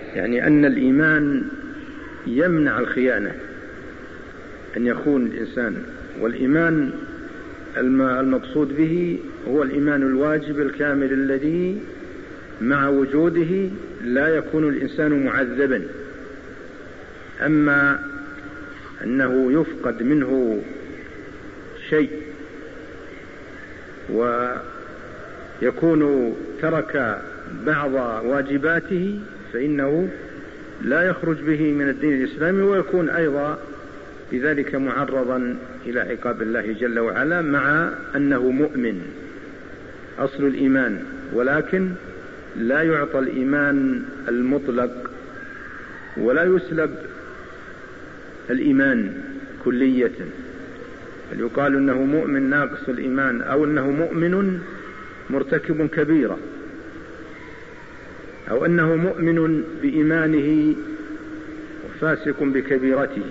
يعني أن الإيمان يمنع الخيانة، أن يخون الإنسان. والإيمان المقصود به هو الإيمان الواجب الكامل الذي مع وجوده لا يكون الإنسان معذبا. أما أنه يفقد منه شيء ويكون ترك بعض واجباته فإنه لا يخرج به من الدين الإسلامي، ويكون أيضا بذلك معرضا إلى عقاب الله جل وعلا، مع أنه مؤمن أصل الإيمان، ولكن لا يعطى الإيمان المطلق ولا يسلب الإيمان كلية. بل يقال أنه مؤمن ناقص الإيمان، أو أنه مؤمن مرتكب كبيرة، أو أنه مؤمن بإيمانه وفاسق بكبيرته،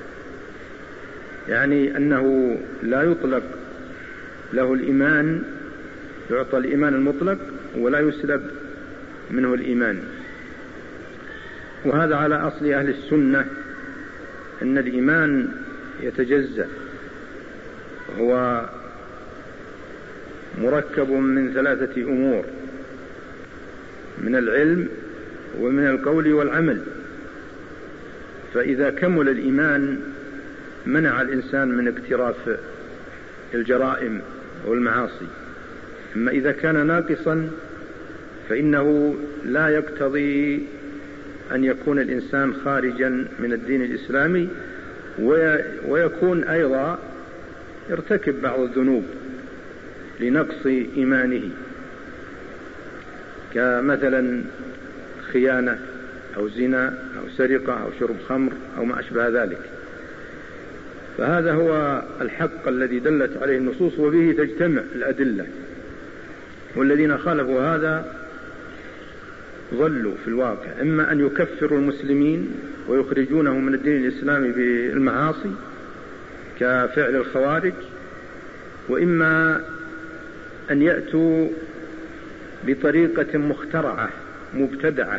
يعني أنه لا يطلق له الإيمان، يعطى الإيمان المطلق ولا يسلب منه الإيمان. وهذا على أصل أهل السنة، أن الإيمان يتجزأ، وهو مركب من 3 أمور: من العلم ومن القول والعمل. فإذا كمل الإيمان منع الإنسان من اقتراف الجرائم والمعاصي. أما إذا كان ناقصا فإنه لا يقتضي أن يكون الإنسان خارجا من الدين الإسلامي، ويكون أيضا يرتكب بعض الذنوب لنقص إيمانه، كمثلا خيانة أو زنا أو سرقة أو شرب خمر أو ما أشبه ذلك. فهذا هو الحق الذي دلت عليه النصوص، وبه تجتمع الأدلة. والذين خالفوا هذا ضلوا في الواقع، إما أن يكفروا المسلمين ويخرجونهم من الدين الإسلامي بالمعاصي كفعل الخوارج، وإما أن يأتوا بطريقة مخترعة مبتدعة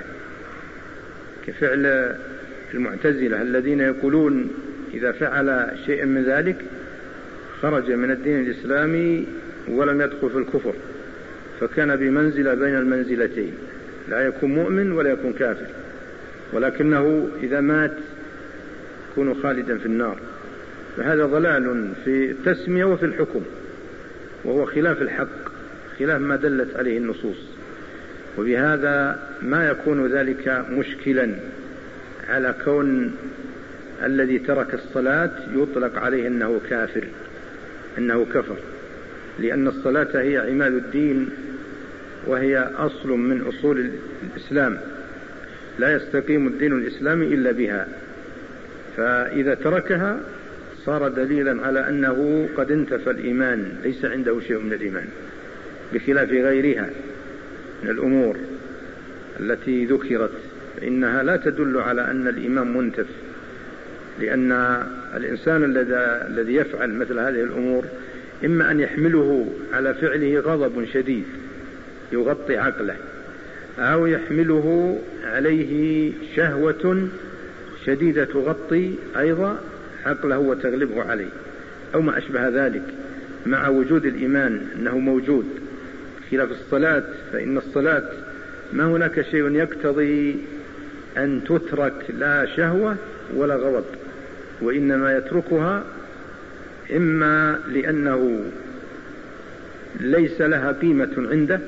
كفعل المعتزلة الذين يقولون إذا فعل شيء من ذلك خرج من الدين الإسلامي ولم يدخل في الكفر، فكان بمنزلة بين المنزلتين، لا يكون مؤمن ولا يكون كافر، ولكنه إذا مات يكون خالدا في النار. فهذا ضلال في التسمية وفي الحكم، وهو خلاف الحق، خلاف ما دلت عليه النصوص. وبهذا ما يكون ذلك مشكلا على كون الذي ترك الصلاة يطلق عليه أنه كافر، أنه كفر، لأن الصلاة هي عماد الدين، وهي أصل من أصول الإسلام، لا يستقيم الدين الإسلامي إلا بها. فإذا تركها صار دليلا على أنه قد انتفى الإيمان، ليس عنده شيء من الإيمان، بخلاف غيرها من الأمور التي ذكرت، فإنها لا تدل على أن الإيمان منتف، لأن الإنسان الذي يفعل مثل هذه الأمور إما أن يحمله على فعله غضب شديد يغطي عقله، أو يحمله عليه شهوة شديدة تغطي أيضا عقله وتغلبه عليه، أو ما أشبه ذلك، مع وجود الإيمان أنه موجود. خلاف الصلاة، فإن الصلاة ما هناك شيء يقتضي أن تترك، لا شهوة ولا غضب، وإنما يتركها إما لأنه ليس لها قيمة عنده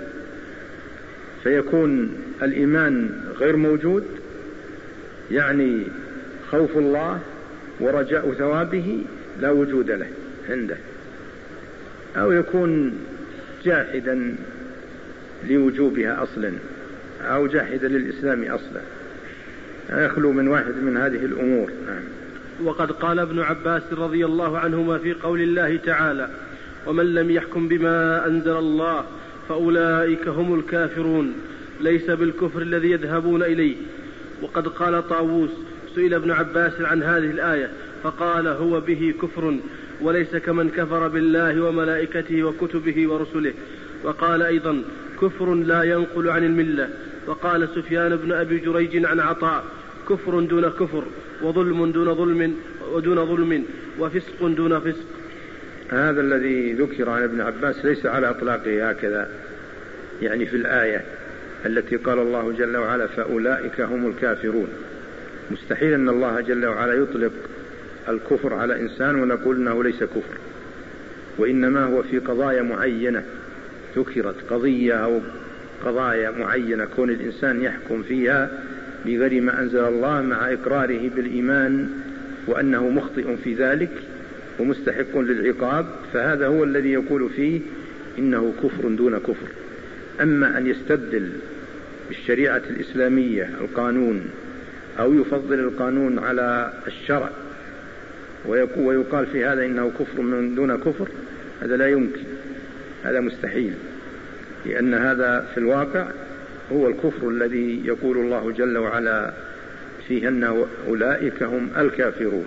فيكون الإيمان غير موجود، يعني خوف الله ورجاء ثوابه لا وجود له عنده، أو يكون جاحدا لوجوبها أصلا، أو جاحدا للإسلام أصلا، يخلو من واحد من هذه الأمور. وقد قال ابن عباس رضي الله عنهما في قول الله تعالى: ومن لم يحكم بما أنزل الله فأولئك هم الكافرون، ليس بالكفر الذي يذهبون إليه. وقد قال طاووس: سئل ابن عباس عن هذه الآية فقال: هو به كفر، وليس كمن كفر بالله وملائكته وكتبه ورسله. وقال أيضا: كفر لا ينقل عن الملة، وقال سفيان بن أبي جريج عن عطاء: كفر دون كفر، وظلم دون ظلم، وفسق دون فسق. هذا الذي ذكر عن ابن عباس ليس على إطلاقه هكذا، يعني في الآية التي قال الله جل وعلا: فأولئك هم الكافرون. مستحيل أن الله جل وعلا يطلق الكفر على إنسان ونقول إنه ليس كفر، وإنما هو في قضايا معينة ذكرت، قضية أو قضايا معينة كون الإنسان يحكم فيها بغير ما أنزل الله مع إقراره بالإيمان وأنه مخطئ في ذلك ومستحق للعقاب، فهذا هو الذي يقول فيه إنه كفر دون كفر. أما أن يستبدل بالشريعة الإسلامية القانون أو يفضل القانون على الشرع ويقال في هذا إنه كفر من دون كفر، هذا لا يمكن، هذا مستحيل، لأن هذا في الواقع هو الكفر الذي يقول الله جل وعلا فيه أن أولئك هم الكافرون.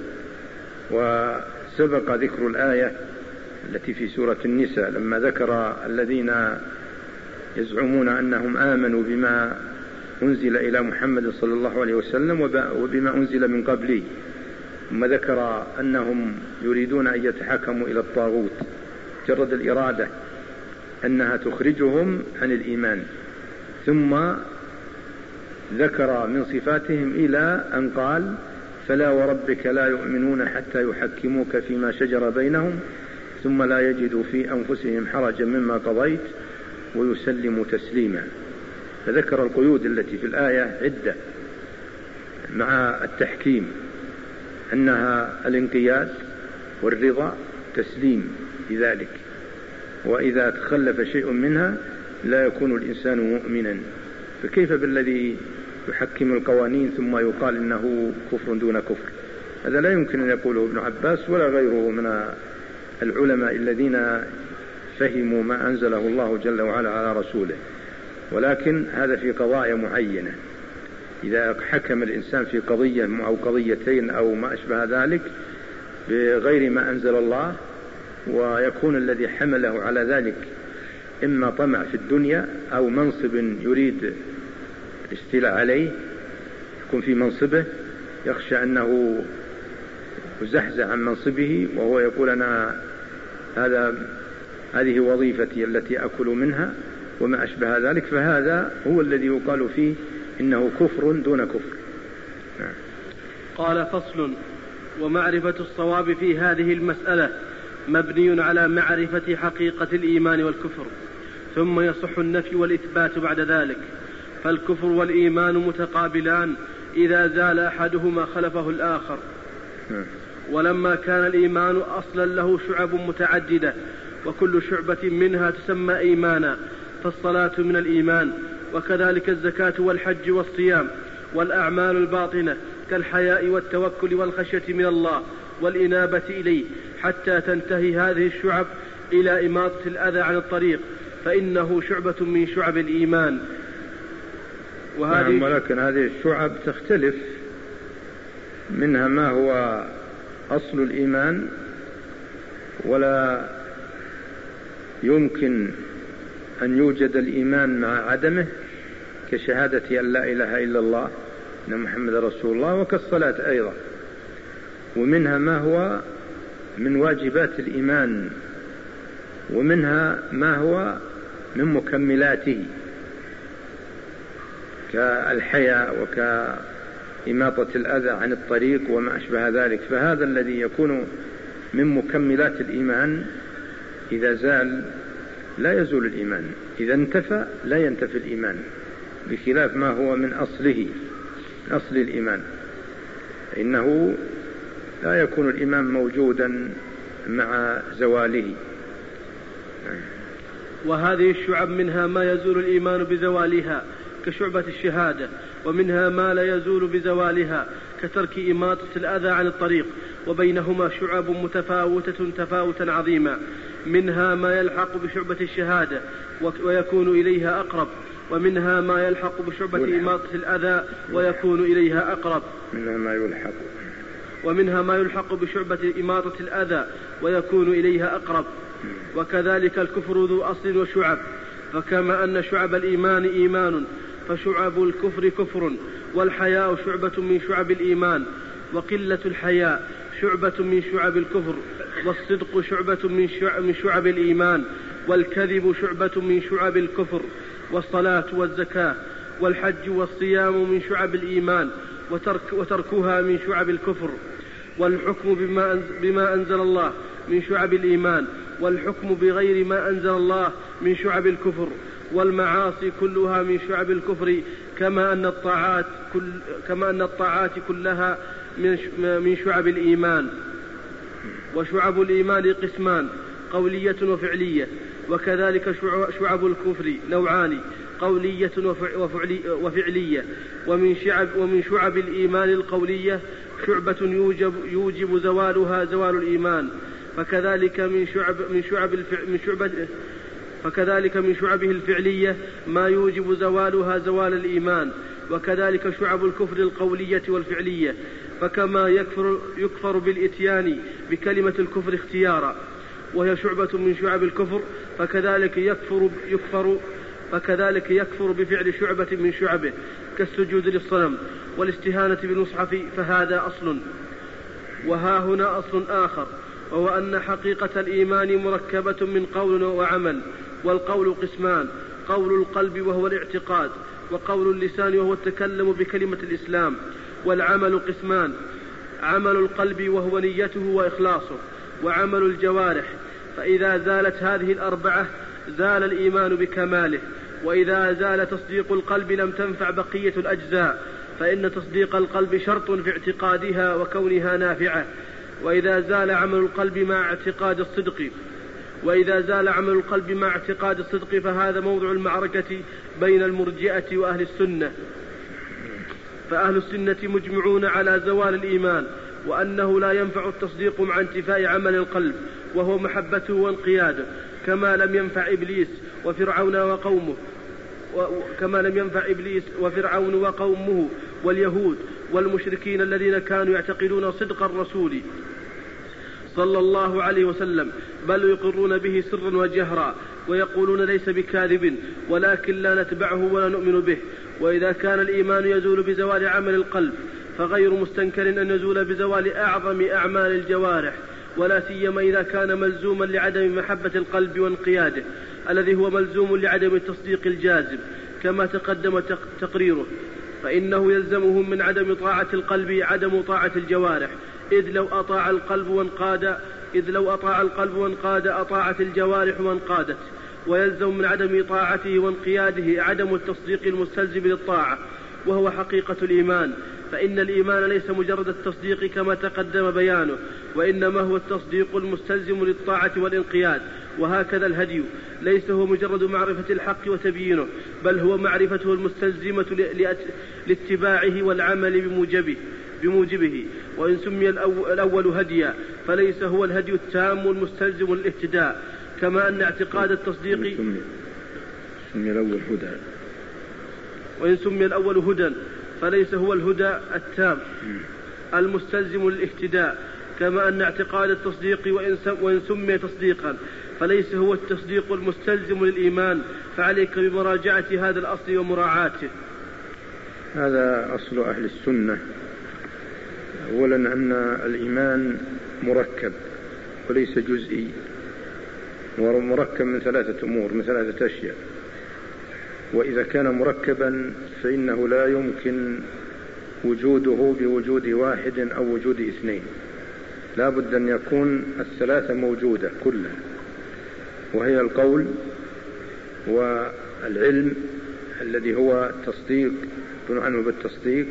وسبق ذكر الآية التي في سورة النساء لما ذكر الذين يزعمون أنهم آمنوا بما أنزل إلى محمد صلى الله عليه وسلم وبما أنزل من قبله، ثم ذكر أنهم يريدون أن يتحكموا إلى الطاغوت، جرد الإرادة أنها تخرجهم عن الإيمان، ثم ذكر من صفاتهم إلى أن قال: فلا وربك لا يؤمنون حتى يحكموك فيما شجر بينهم ثم لا يجدوا في أنفسهم حرجا مما قضيت ويسلموا تسليما. فذكر القيود التي في الآية عدة مع التحكيم، أنها الانقياد والرضا تسليم لذلك، وإذا تخلف شيء منها لا يكون الإنسان مؤمنا. فكيف بالذي يحكم القوانين ثم يقال إنه كفر دون كفر؟ هذا لا يمكن أن يقوله ابن عباس ولا غيره من العلماء الذين فهموا ما أنزله الله جل وعلا على رسوله. ولكن هذا في قضايا معينة، إذا حكم الإنسان في قضية أو قضيتين أو ما أشبه ذلك بغير ما أنزل الله، ويكون الذي حمله على ذلك إما طمع في الدنيا أو منصب يريد الاستيلاء عليه، يكون في منصبه يخشى أنه يزحزح عن منصبه وهو يقول: أنا هذه وظيفتي التي أكل منها وما أشبه ذلك، فهذا هو الذي يقال فيه إنه كفر دون كفر. قال: فصل: ومعرفة الصواب في هذه المسألة مبني على معرفة حقيقة الإيمان والكفر، ثم يصح النفي والإثبات بعد ذلك. فالكفر والإيمان متقابلان، إذا زال أحدهما خلفه الآخر. ولما كان الإيمان أصلا له شعب متعددة وكل شعبة منها تسمى إيمانا، فالصلاة من الإيمان، وكذلك الزكاة والحج والصيام والأعمال الباطنة كالحياء والتوكل والخشية من الله والإنابة إليه، حتى تنتهي هذه الشعب إلى إماطة الأذى عن الطريق، فإنه شعبة من شعب الإيمان. ولكن هذه الشعب تختلف، منها ما هو أصل الإيمان ولا يمكن أن يوجد الإيمان مع عدمه، كشهادة أن لا إله إلا الله أن محمد رسول الله، وكالصلاة أيضا. ومنها ما هو من واجبات الإيمان، ومنها ما هو من مكملاته كالحياء وكإماطة الأذى عن الطريق وما أشبه ذلك. فهذا الذي يكون من مكملات الإيمان إذا زال لا يزول الإيمان، إذا انتفى لا ينتفي الإيمان، بخلاف ما هو من أصله، أصل الإيمان، إنه لا يكون الإيمان موجودا مع زواله. وهذه الشعب منها ما يزول الإيمان بزوالها كشعبة الشهادة، ومنها ما لا يزول بزوالها كترك إماطة الأذى عن الطريق، وبينهما شعب متفاوتة تفاوتا عظيما، منها ما يلحق بشعبة الشهادة ويكون إليها أقرب، ومنها ما يلحق بشعبة إماطة الأذى ويكون إليها أقرب، ومنها ما يلحق بشعبة إماطة الأذى ويكون إليها أقرب. وكذلك الكفر ذو أصل وشعب، فكما أن شعب الإيمان إيمان فشعب الكفر كفر، والحياء شعبة من شعب الإيمان، وقلة الحياء شعبة من شعب الكفر، والصدق شعبة من شعب الإيمان، والكذب شعبة من شعب الكفر، والصلاة والزكاة والحج والصيام من شعب الإيمان، وتركها من شعب الكفر، والحكم بما أنزل الله من شعب الإيمان، والحكم بغير ما أنزل الله من شعب الكفر، والمعاصي كلها من شعب الكفر، كما أن الطاعات كلها من شعب الإيمان. وشعب الإيمان قسمان: قولية وفعلية. وكذلك شعب الكفر نوعان: قولية وفعلية. ومن شعب الإيمان القولية شعبة يوجب زوالها زوال الإيمان، فكذلك من شعبه الفعلية ما يوجب زوالها زوال الإيمان. وكذلك شعب الكفر القولية والفعلية، فكما يكفر بالإتيان بكلمة الكفر اختيارا وهي شعبة من شعب الكفر، فكذلك يكفر بفعل شعبة من شعبه كالسجود للصنم والاستهانة بالمصحف، فهذا أصل. وها هنا أصل آخر، وهو أن حقيقة الإيمان مركبة من قول وعمل، والقول قسمان: قول القلب وهو الاعتقاد، وقول اللسان وهو التكلم بكلمة الإسلام. والعمل قسمان: عمل القلب وهو نيته وإخلاصه، وعمل الجوارح. فإذا زالت هذه الأربعة زال الإيمان بكماله. وإذا زال تصديق القلب لم تنفع بقية الأجزاء، فإن تصديق القلب شرط في اعتقادها وكونها نافعة. وإذا زال عمل القلب مع اعتقاد الصدق فهذا موضع المعركة بين المرجئة وأهل السنة. فأهل السنة مجمعون على زوال الإيمان، وأنه لا ينفع التصديق مع انتفاء عمل القلب وهو محبته وانقياده، كما لم ينفع إبليس وفرعون وقومه واليهود والمشركين الذين كانوا يعتقدون صدق الرسول صلى الله عليه وسلم، بل يقرون به سرا وجهرا، ويقولون ليس بكاذب، ولكن لا نتبعه ولا نؤمن به. وإذا كان الإيمان يزول بزوال عمل القلب، فغير مستنكر أن يزول بزوال أعظم أعمال الجوارح، ولا سيما إذا كان ملزوما لعدم محبة القلب وانقياده، الذي هو ملزوم لعدم التصديق الجازم كما تقدم تقريره. فإنه يلزمهم من عدم طاعة القلب عدم طاعة الجوارح، إذ لو أطاع القلب وانقاد أطاعت الجوارح وانقادت. ويلزم من عدم طاعته وانقياده عدم التصديق المستلزم للطاعة، وهو حقيقة الإيمان. فإن الإيمان ليس مجرد التصديق كما تقدم بيانه، وإنما هو التصديق المستلزم للطاعة والانقياد. وهكذا الهدي ليس هو مجرد معرفة الحق وتبيينه، بل هو معرفته المستلزمة لاتباعه والعمل بموجبه. وإن سمي الأول هديا فليس هو الهدي التام المستلزم للاهتداء، كما أن اعتقاد التصديق وإن سمي الأول هدى فليس هو الهدى التام المستلزم للاهتداء، كما أن اعتقاد التصديق وإن سمي تصديقا فليس هو التصديق المستلزم للإيمان. فعليك بمراجعة هذا الأصل ومراعاته. هذا أصل أهل السنة. أولا أن الإيمان مركب وليس جزئي، ومركب من ثلاثة أمور، من ثلاثة أشياء. وإذا كان مركبا فإنه لا يمكن وجوده بوجود واحد أو وجود اثنين، لا بد أن يكون الثلاثة موجودة كلها، وهي القول والعلم الذي هو تصديق يكون عنه بالتصديق،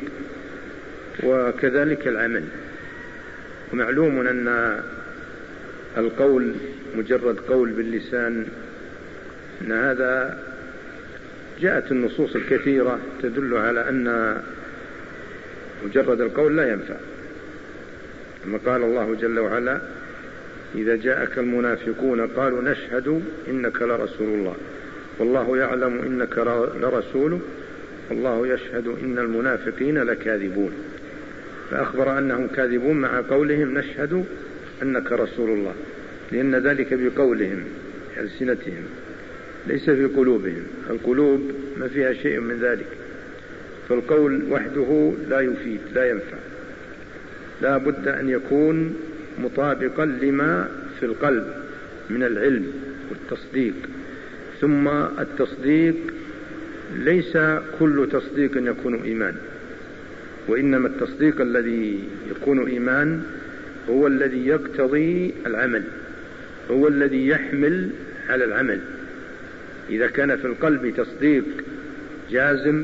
وكذلك العمل. ومعلوم أن القول مجرد قول باللسان، أن هذا جاءت النصوص الكثيرة تدل على أن مجرد القول لا ينفع، كما قال الله جل وعلا: إذا جاءك المنافقون قالوا نشهد إنك لرسول الله والله يعلم إنك لرسوله والله يشهد إن المنافقين لكاذبون. فأخبر أنهم كاذبون مع قولهم نشهد أنك رسول الله، لأن ذلك بقولهم ألسنتهم ليس في قلوبهم. القلوب ما فيها شيء من ذلك، فالقول وحده لا يفيد لا ينفع، لا بد أن يكون مطابقا لما في القلب من العلم والتصديق. ثم التصديق ليس كل تصديق يكون إيمان، وإنما التصديق الذي يكون إيمان هو الذي يقتضي العمل، هو الذي يحمل على العمل. إذا كان في القلب تصديق جازم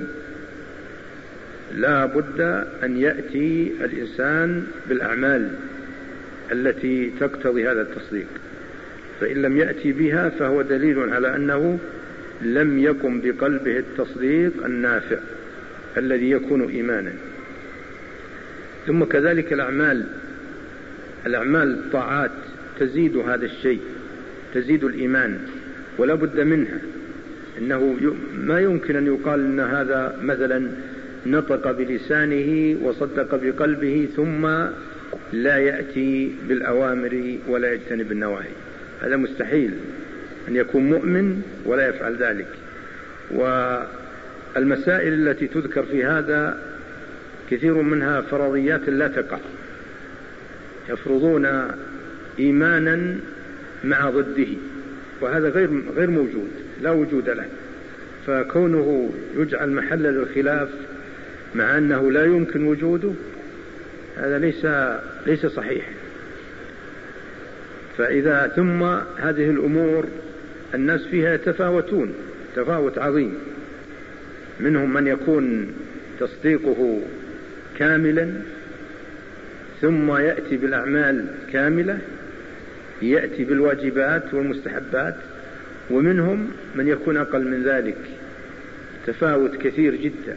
لا بد أن يأتي الإنسان بالأعمال التي تقتضي هذا التصديق، فإن لم يأتي بها فهو دليل على أنه لم يقم بقلبه التصديق النافع الذي يكون إيمانا. ثم كذلك الأعمال الطاعات تزيد هذا الشيء، تزيد الإيمان ولا بد منها. إنه ما يمكن أن يقال أن هذا مثلا نطق بلسانه وصدق بقلبه ثم لا يأتي بالأوامر ولا يجتنب النواهي، هذا مستحيل أن يكون مؤمن ولا يفعل ذلك. والمسائل التي تذكر في هذا كثير منها فرضيات لا تقع، يفرضون إيمانا مع ضده، وهذا غير موجود، لا وجود له. فكونه يجعل محل للخلاف مع أنه لا يمكن وجوده هذا ليس صحيح. فإذا ثم هذه الأمور الناس فيها يتفاوتون تفاوت عظيم، منهم من يكون تصديقه كاملا ثم يأتي بالأعمال كاملة، يأتي بالواجبات والمستحبات، ومنهم من يكون أقل من ذلك، تفاوت كثير جدا.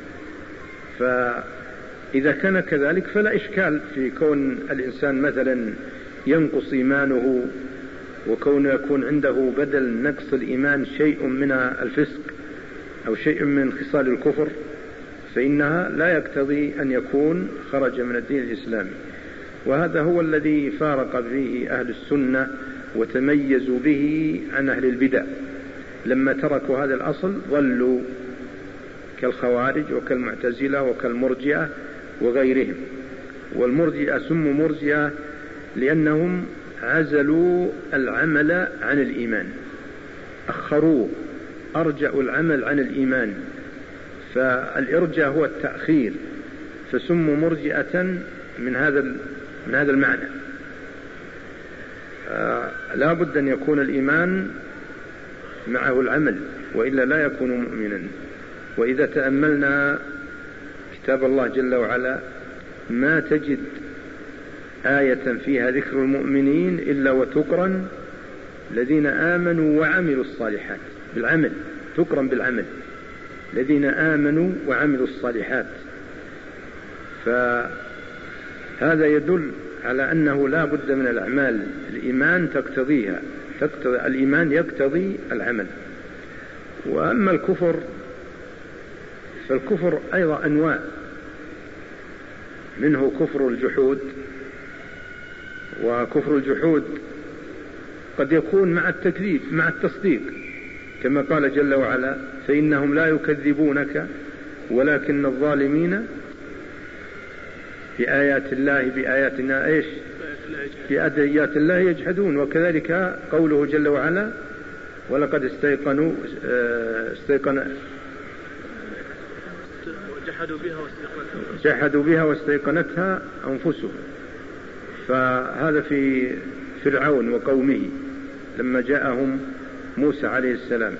فإذا كان كذلك فلا إشكال في كون الإنسان مثلا ينقص إيمانه، وكون يكون عنده بدل نقص الإيمان شيء من الفسق أو شيء من خصال الكفر، فإنها لا يقتضي أن يكون خرج من الدين الإسلامي. وهذا هو الذي فارق به أهل السنة وتميزوا به عن أهل البدع، لما تركوا هذا الأصل ضلوا كالخوارج وكالمعتزلة وكالمرجئة وغيرهم. والمرجئة سموا مرجئة لأنهم عزلوا العمل عن الإيمان، أخروه، أرجعوا العمل عن الإيمان، فالإرجاء هو التأخير، فسموا مرجئة من هذا المعنى. لا بد أن يكون الإيمان معه العمل، وإلا لا يكون مؤمنا. وإذا تأملنا كتاب الله جل وعلا ما تجد آية فيها ذكر المؤمنين إلا وتقرن الذين آمنوا وعملوا الصالحات بالعمل، تقرن بالعمل، الذين آمنوا وعملوا الصالحات. فهذا يدل على أنه لا بد من الأعمال، الإيمان تقتضيها، الإيمان يقتضي العمل. وأما الكفر فالكفر أيضا أنواع، منه كفر الجحود، وكفر الجحود قد يكون مع التكذيب مع التصديق، كما قال جل وعلا فإنهم لا يكذبونك ولكن الظالمين بآيات الله بآياتنا إيش بآيات الله يجحدون. وكذلك قوله جل وعلا ولقد جحدوا بها واستيقنتها أنفسهم. فهذا في فرعون وقومه لما جاءهم موسى عليه السلام.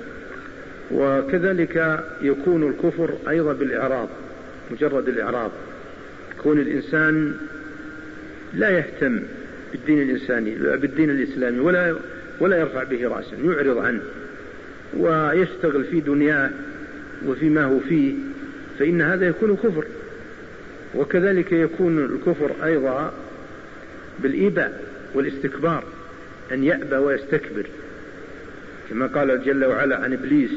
وكذلك يكون الكفر أيضا بالإعراض، مجرد الإعراض، يكون الإنسان لا يهتم بالدين الإسلامي ولا يرفع به رأسا، يعرض عنه ويشتغل في دنياه وفيما هو فيه، فإن هذا يكون كفر. وكذلك يكون الكفر أيضا بالإباء والاستكبار، أن يأبى ويستكبر، كما قال جل وعلا عن إبليس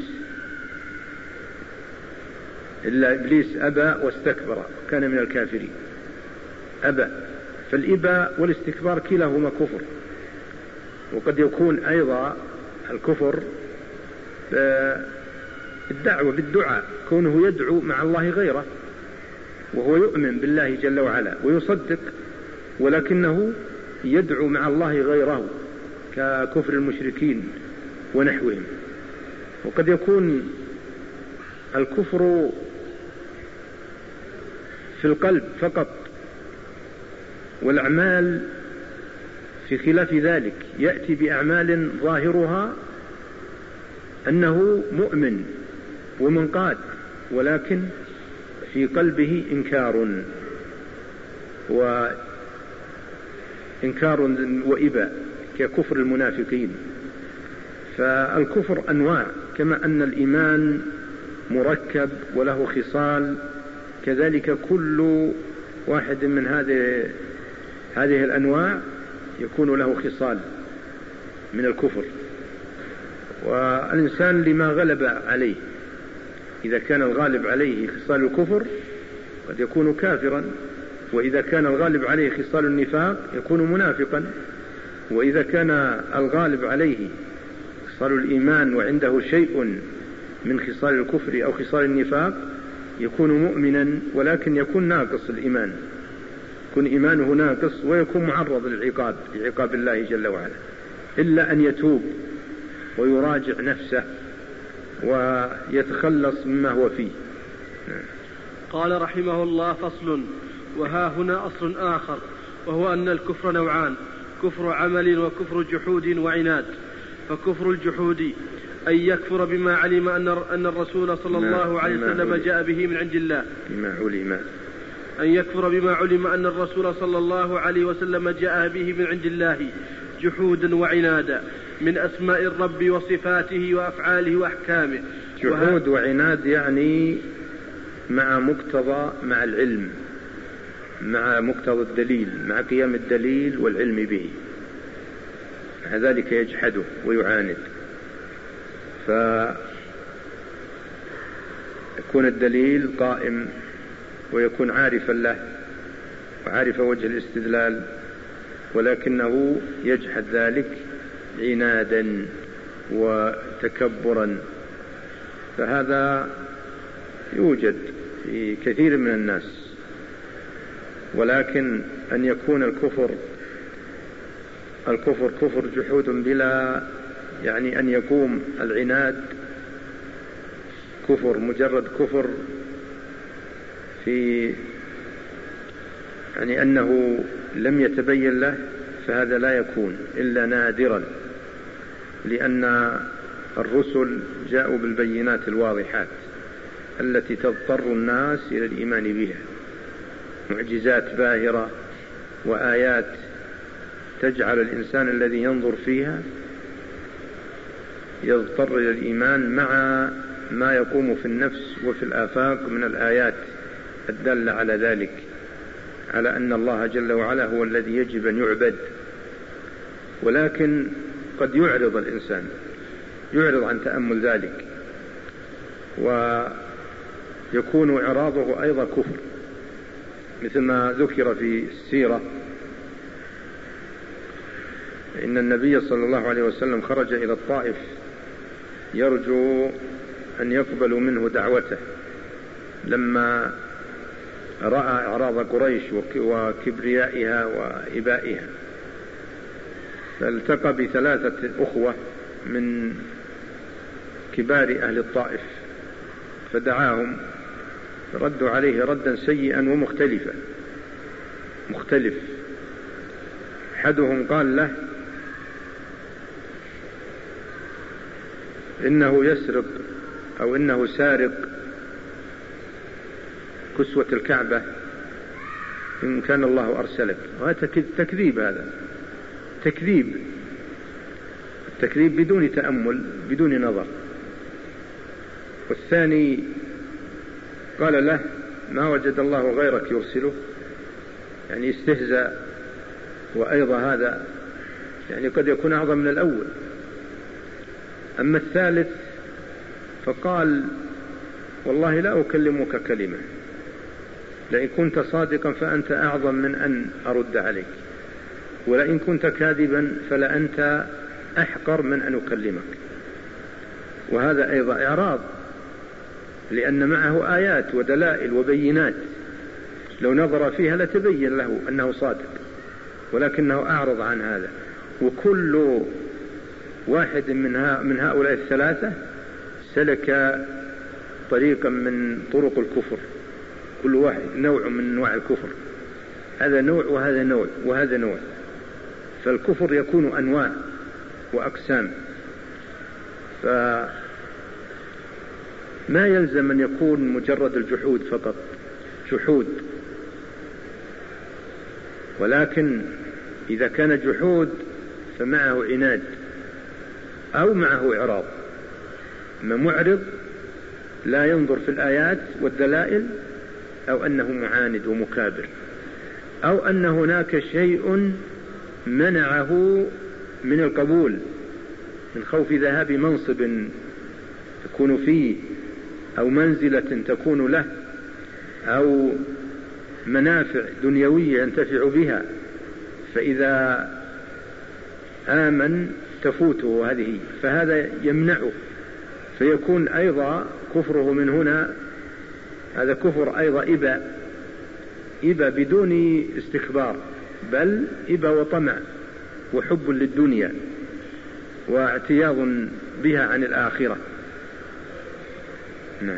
إلا إبليس أبى واستكبر كان من الكافرين، أبى. فالإباء والاستكبار كلاهما كفر. وقد يكون أيضا الكفر الدعوة بالدعاء، كونه يدعو مع الله غيره، وهو يؤمن بالله جل وعلا ويصدق، ولكنه يدعو مع الله غيره ككفر المشركين ونحوهم. وقد يكون الكفر في القلب فقط، والأعمال في خلاف ذلك، يأتي بأعمال ظاهرها أنه مؤمن ومنقاد، ولكن في قلبه إنكار وإباء ككفر المنافقين. فالكفر أنواع، كما أن الإيمان مركب وله خصال، كذلك كل واحد من هذه الأنواع يكون له خصال من الكفر. والإنسان لما غلب عليه، إذا كان الغالب عليه خصال الكفر قد يكون كافرا، وإذا كان الغالب عليه خصال النفاق يكون منافقا، وإذا كان الغالب عليه خصال الإيمان وعنده شيء من خصال الكفر أو خصال النفاق يكون مؤمنا، ولكن يكون ناقص الإيمان، يكون إيمانه ناقص ويكون معرض لعقاب الله جل وعلا، إلا أن يتوب ويراجع نفسه ويتخلص مما هو فيه. قال رحمه الله: فصل. وها هنا أصل آخر، وهو أن الكفر نوعان: كفر عمل وكفر جحود وعناد. فكفر الجحود أن يكفر بما علم أن الرسول صلى الله عليه وسلم جاء به من عند الله، أن يكفر بما علم أن الرسول صلى الله عليه وسلم جاء به من عند الله جحودا وعنادا من أسماء الرب وصفاته وأفعاله وأحكامه. جحود وعناد يعني مع العلم، مع مقتضى الدليل، مع قيام الدليل والعلم به، مع ذلك يجحده ويعاند. فيكون الدليل قائم ويكون عارفا له وعارف وجه الاستدلال، ولكنه يجحد ذلك عنادا وتكبرا. فهذا يوجد في كثير من الناس. ولكن أن يكون الكفر كفر جحود بلا، يعني أن يقوم العناد كفر، مجرد كفر في يعني أنه لم يتبين له، فهذا لا يكون إلا نادرا، لأن الرسل جاءوا بالبينات الواضحات التي تضطر الناس إلى الإيمان بها، معجزات باهرة وآيات تجعل الإنسان الذي ينظر فيها يضطر إلى الإيمان مع ما يقوم في النفس وفي الآفاق من الآيات الدالة على ذلك، على أن الله جل وعلا هو الذي يجب أن يعبد. ولكن قد يعرض الإنسان، يعرض عن تأمل ذلك، ويكون إعراضه أيضا كفر، مثل ما ذكر في السيرة إن النبي صلى الله عليه وسلم خرج إلى الطائف يرجو أن يقبلوا منه دعوته، لما رأى إعراض قريش وكبريائها وإبائها، فالتقى بثلاثة أخوة من كبار أهل الطائف فدعاهم، ردوا عليه ردا سيئا مختلف. أحدهم قال له إنه يسرق أو إنه سارق كسوة الكعبة إن كان الله أرسلك. وهذا تكذيب، هذا تكذيب بدون تأمل بدون نظر. والثاني قال له ما وجد الله غيرك يرسله، يعني استهزأ، وأيضا هذا يعني قد يكون أعظم من الأول. أما الثالث فقال والله لا أكلمك كلمة، لئن كنت صادقا فأنت أعظم من أن أرد عليك، ولئن كنت كاذبا فلأنت أحقر من أن أكلمك. وهذا أيضا إعراض، لأن معه آيات ودلائل وبينات لو نظر فيها لتبين له أنه صادق، ولكنه أعرض عن هذا. وكل واحد من هؤلاء الثلاثة سلك طريقا من طرق الكفر، كل واحد نوع من أنواع الكفر، هذا نوع وهذا نوع وهذا نوع. فالكفر يكون أنواع وأقسام، فما يلزم أن يكون مجرد الجحود فقط جحود، ولكن إذا كان جحود فمعه عناد أو معه إعراض. أما معرض لا ينظر في الآيات والدلائل، أو أنه معاند ومكابر، أو أن هناك شيء منعه من القبول من خوف ذهاب منصب تكون فيه، أو منزلة تكون له، أو منافع دنيوية ينتفع بها، فإذا آمن تفوته هذه، فهذا يمنعه، فيكون أيضا كفره من هنا هذا كفر أيضا إبا بدون استكبار، بل إبا وطمع وحب للدنيا واعتياض بها عن الآخرة. نعم.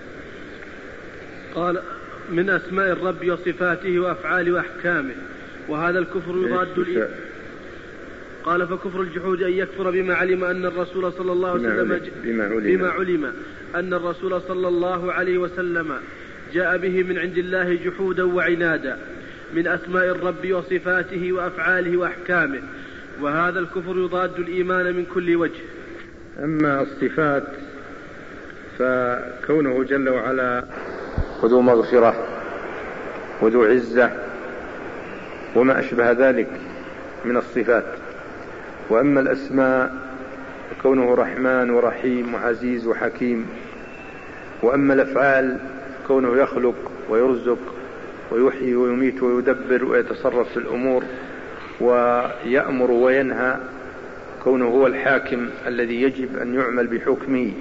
قال من أسماء الرب وصفاته وأفعاله وأحكامه، وهذا الكفر يضاد قال فكفر الجحود أن يكفر بما علم أن الرسول صلى الله عليه وسلم بما علم أن الرسول صلى الله عليه وسلم جاء به من عند الله جحودا وعنادا من أسماء الرب وصفاته وأفعاله وأحكامه، وهذا الكفر يضاد الإيمان من كل وجه. أما الصفات فكونه جل وعلا وذو مغفرة وذو عزة وما أشبه ذلك من الصفات. وأما الأسماء فكونه رحمن ورحيم وعزيز وحكيم. وأما الأفعال كونه يخلق ويرزق ويحيي ويميت ويدبر ويتصرف في الأمور ويأمر وينهى، كونه هو الحاكم الذي يجب أن يعمل بحكمه.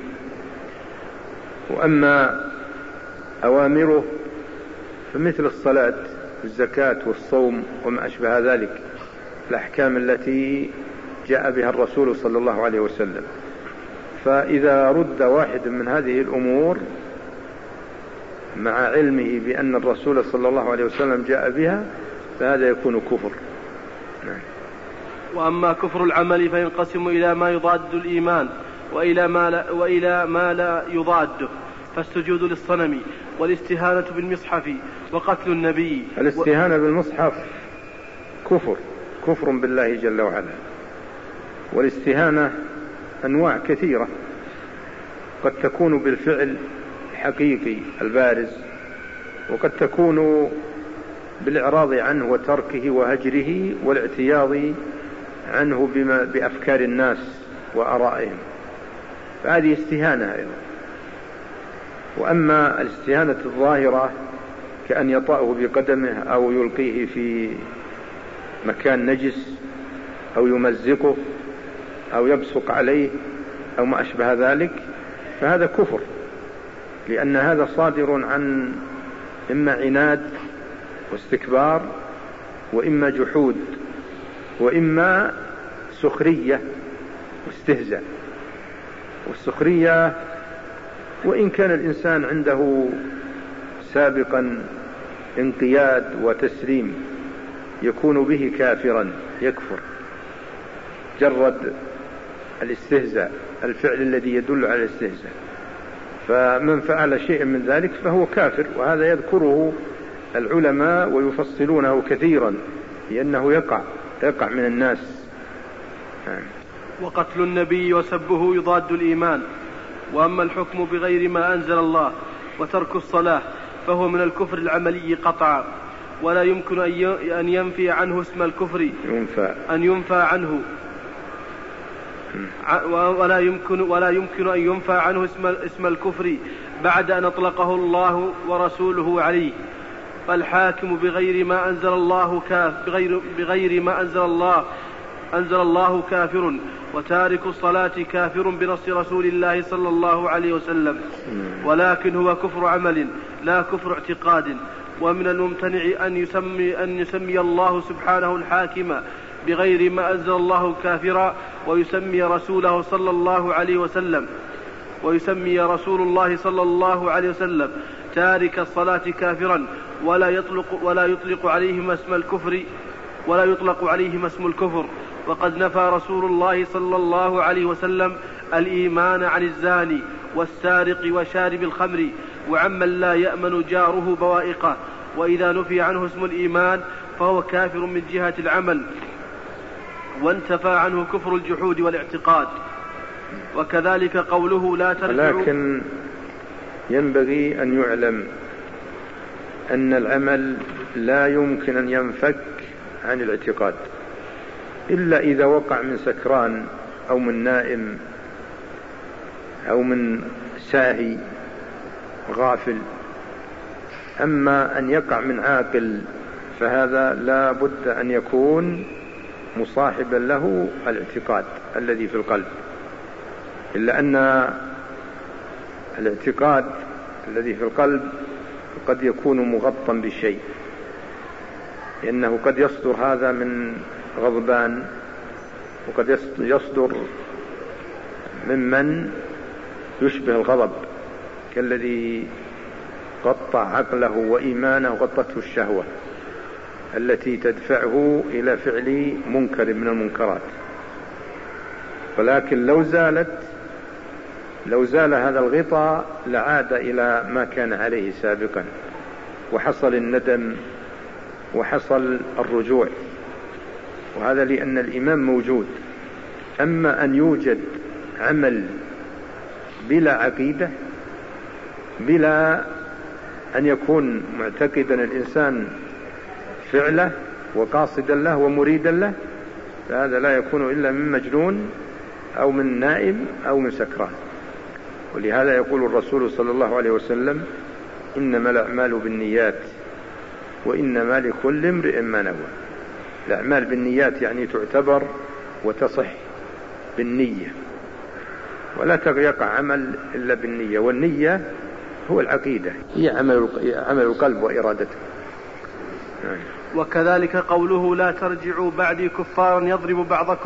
وأما أوامره فمثل الصلاة والزكاة والصوم وما أشبه ذلك، الأحكام التي جاء بها الرسول صلى الله عليه وسلم. فإذا رد واحد من هذه الأمور مع علمه بأن الرسول صلى الله عليه وسلم جاء بها فهذا يكون كفر. وأما كفر العمل فينقسم إلى ما يضاد الإيمان وإلى ما لا يضاده، فالسجود للصنم والاستهانة بالمصحف وقتل النبي. الاستهانة بالمصحف كفر بالله جل وعلا. والاستهانة أنواع كثيرة، قد تكون بالفعل الحقيقي البارز، وقد تكون بالإعراض عنه وتركه وهجره والاعتياض عنه بأفكار الناس وآرائهم، فهذه استهانة أيضا. وأما الاستهانة الظاهرة كأن يطأه بقدمه أو يلقيه في مكان نجس أو يمزقه أو يبصق عليه أو ما أشبه ذلك، فهذا كفر، لأن هذا صادر عن إما عناد واستكبار، وإما جحود، وإما سخرية واستهزاء. والسخرية وإن كان الإنسان عنده سابقا انقياد وتسليم يكون به كافرا، يكفر جرد الاستهزاء، الفعل الذي يدل على الاستهزاء. فمن فعل شيء من ذلك فهو كافر، وهذا يذكره العلماء ويفصلونه كثيرا، لأنه يقع من الناس. وقتل النبي وسبه يضاد الإيمان. وأما الحكم بغير ما أنزل الله وترك الصلاة فهو من الكفر العملي قطعا، ولا يمكن أن ينفي عنه اسم الكفر، ولا يمكن أن ينفى عنه اسم الكفر بعد أن أطلقه الله ورسوله عليه. فالحاكم بغير ما أنزل الله كافر، وتارك الصلاة كافر بنص رسول الله صلى الله عليه وسلم، ولكن هو كفر عمل لا كفر اعتقاد. ومن الممتنع أن يسمي الله سبحانه الحاكم بغير ما أنزل الله كافرا، ويسمي رسول الله صلى الله عليه وسلم تارك الصلاة كافرا، ولا يطلق عليهما اسم الكفر. وقد نفى رسول الله صلى الله عليه وسلم الإيمان عن الزاني والسارق وشارب الخمر وعمن لا يأمن جاره بوائقه. وإذا نفي عنه اسم الإيمان فهو كافر من جهة العمل، وانتفى عنه كفر الجحود والاعتقاد. وكذلك قوله لا ترجعوا. لكن ينبغي أن يعلم أن العمل لا يمكن أن ينفك عن الاعتقاد إلا إذا وقع من سكران أو من نائم أو من ساهي غافل. أما أن يقع من عاقل فهذا لا بد أن يكون مصاحبا له الاعتقاد الذي في القلب، إلا أن الاعتقاد الذي في القلب قد يكون مغطى بشيء، لأنه قد يصدر هذا من غضبان، وقد يصدر ممن يشبه الغضب كالذي قطع عقله وإيمانه وغطته الشهوة التي تدفعه إلى فعل منكر من المنكرات. ولكن لو زال هذا الغطاء لعاد إلى ما كان عليه سابقا، وحصل الندم وحصل الرجوع، وهذا لأن الإيمان موجود. أما أن يوجد عمل بلا عقيدة، بلا أن يكون معتقدا الإنسان فعله وقاصدا له ومريدا له، فهذا لا يكون إلا من مجنون أو من نائم أو من سكران. ولهذا يقول الرسول صلى الله عليه وسلم: إنما الأعمال بالنيات وإنما لكل امرئ ما نوى. الأعمال بالنيات يعني تعتبر وتصح بالنية، ولا يقع عمل إلا بالنية، والنية هو العقيدة، هي عمل القلب وإرادته. وكذلك قوله لا ترجعوا بعدي كفارا يضرب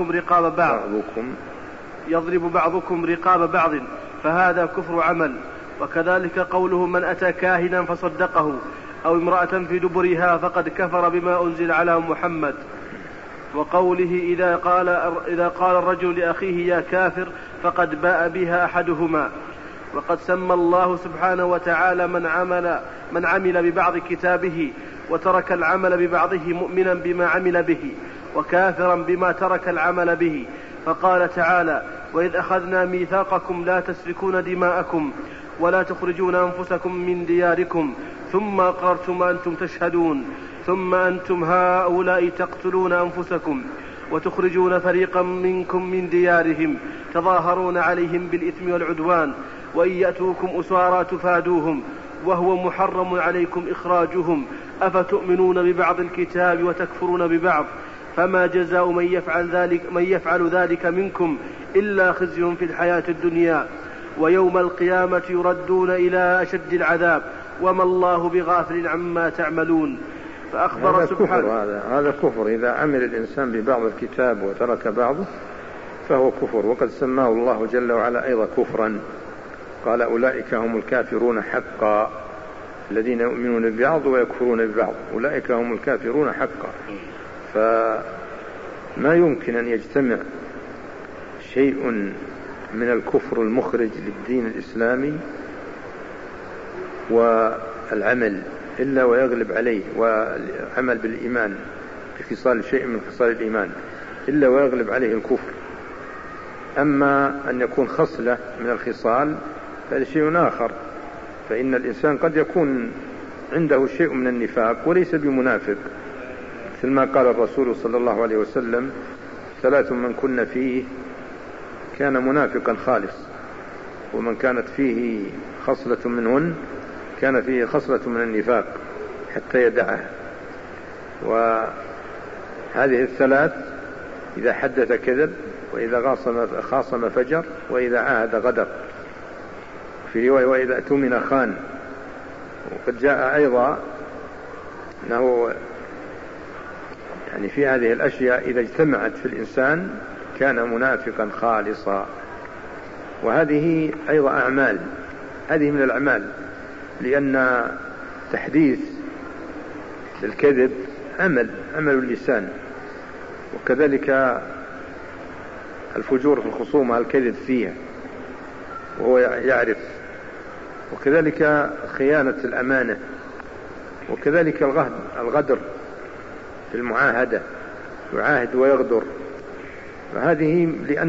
بعضكم رقاب بعض، فهذا كفر عمل. وكذلك قوله من أتى كاهنا فصدقه أو امرأة في دبرها فقد كفر بما أنزل على محمد. وقوله إذا قال الرجل لأخيه يا كافر فقد باء بها أحدهما. وقد سمى الله سبحانه وتعالى من عمل ببعض كتابه وترك العمل ببعضه مؤمنا بما عمل به وكافرا بما ترك العمل به، فقال تعالى: وإذ أخذنا ميثاقكم لا تسفكون دماءكم ولا تخرجون أنفسكم من دياركم ثم أقررتم وأنتم تشهدون ثم أنتم هؤلاء تقتلون أنفسكم وتخرجون فريقا منكم من ديارهم تظاهرون عليهم بالإثم والعدوان وإن يأتوكم أسارى تفادوهم وهو محرم عليكم إخراجهم أفتؤمنون ببعض الكتاب وتكفرون ببعض، فما جزاء من يفعل ذلك منكم إلا خزي في الحياة الدنيا ويوم القيامة يردون إلى أشد العذاب وما الله بغافل عما تعملون. فأخبر سبحانه هذا كفر. إذا عمل الإنسان ببعض الكتاب وترك بعضه فهو كفر، وقد سماه الله جل وعلا أيضا كفرا. قال: أولئك هم الكافرون حقا، الذين يؤمنون ببعض ويكفرون ببعض، أولئك هم الكافرون حقا. فما يمكن أن يجتمع شيء من الكفر المخرج للدين الإسلامي والعمل إلا ويغلب عليه، وعمل بالإيمان بخصال شيء من خصال الإيمان إلا ويغلب عليه الكفر. أما أن يكون خصلة من الخصال فهذا شيء آخر، فإن الإنسان قد يكون عنده شيء من النفاق وليس بمنافق، مثل ما قال الرسول صلى الله عليه وسلم: 3 من كن فيه كان منافقا خالص، ومن كانت فيه خصلة منهن كان فيه خصلة من النفاق حتى يدعها. وهذه ال3: إذا حدث كذب، وإذا خاصم فجر، وإذا عاهد غدر، في رواية: وإذا اؤتمن خان. وقد جاء أيضا أنه يعني في هذه الأشياء إذا اجتمعت في الإنسان كان منافقا خالصا. وهذه أيضا أعمال، هذه من الأعمال، لأن تحديث الكذب عمل اللسان، وكذلك الفجور في الخصومة الكذب فيها وهو يعرف، وكذلك خيانة الأمانة، وكذلك الغدر في المعاهدة، يعاهد ويغدر. فهذه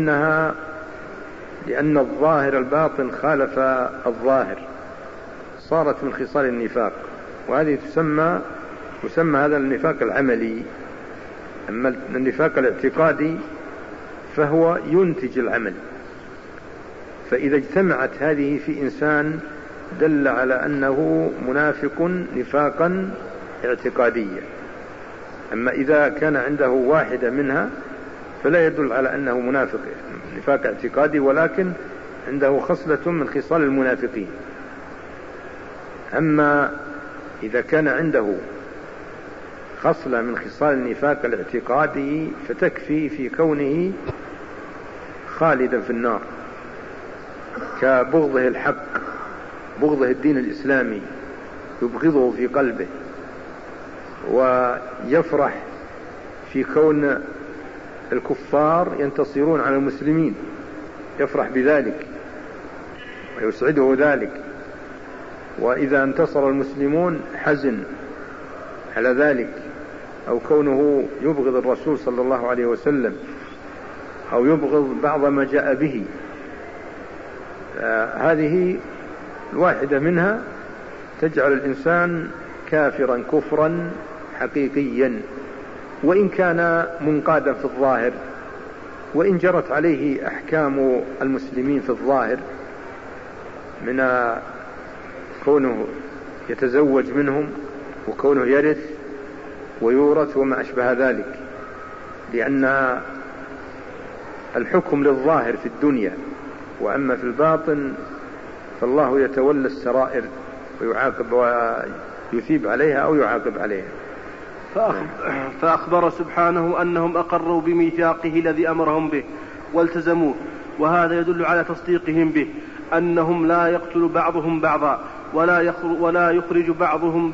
لأن الظاهر الباطن خالف الظاهر، صارت من خصال النفاق، وهذه تسمى هذا النفاق العملي. أما النفاق الاعتقادي فهو ينتج العمل، فإذا اجتمعت هذه في إنسان دل على أنه منافق نفاقا اعتقاديا. أما إذا كان عنده واحدة منها فلا يدل على أنه منافق نفاق اعتقادي، ولكن عنده خصلة من خصال المنافقين. أما إذا كان عنده خصلة من خصال النفاق الاعتقادي فتكفي في كونه خالدا في النار، كبغضه الحق، بغضه الدين الإسلامي، يبغضه في قلبه، ويفرح في كون الكفار ينتصرون على المسلمين، يفرح بذلك ويسعده ذلك. وإذا انتصر المسلمون حزن على ذلك، أو كونه يبغض الرسول صلى الله عليه وسلم، أو يبغض بعض ما جاء به. هذه الواحدة منها تجعل الإنسان كافرا كفرا حقيقيا، وإن كان منقادا في الظاهر، وإن جرت عليه أحكام المسلمين في الظاهر من كونه يتزوج منهم، وكونه يرث ويورث وما أشبه ذلك، لأن الحكم للظاهر في الدنيا، وأما في الباطن فالله يتولى السرائر ويعاقب ويثيب عليها أو يعاقب عليها. فأخبر سبحانه أنهم أقروا بميثاقه الذي أمرهم به والتزموه، وهذا يدل على تصديقهم به، أنهم لا يقتل بعضهم بعضا ولا يخرج بعضهم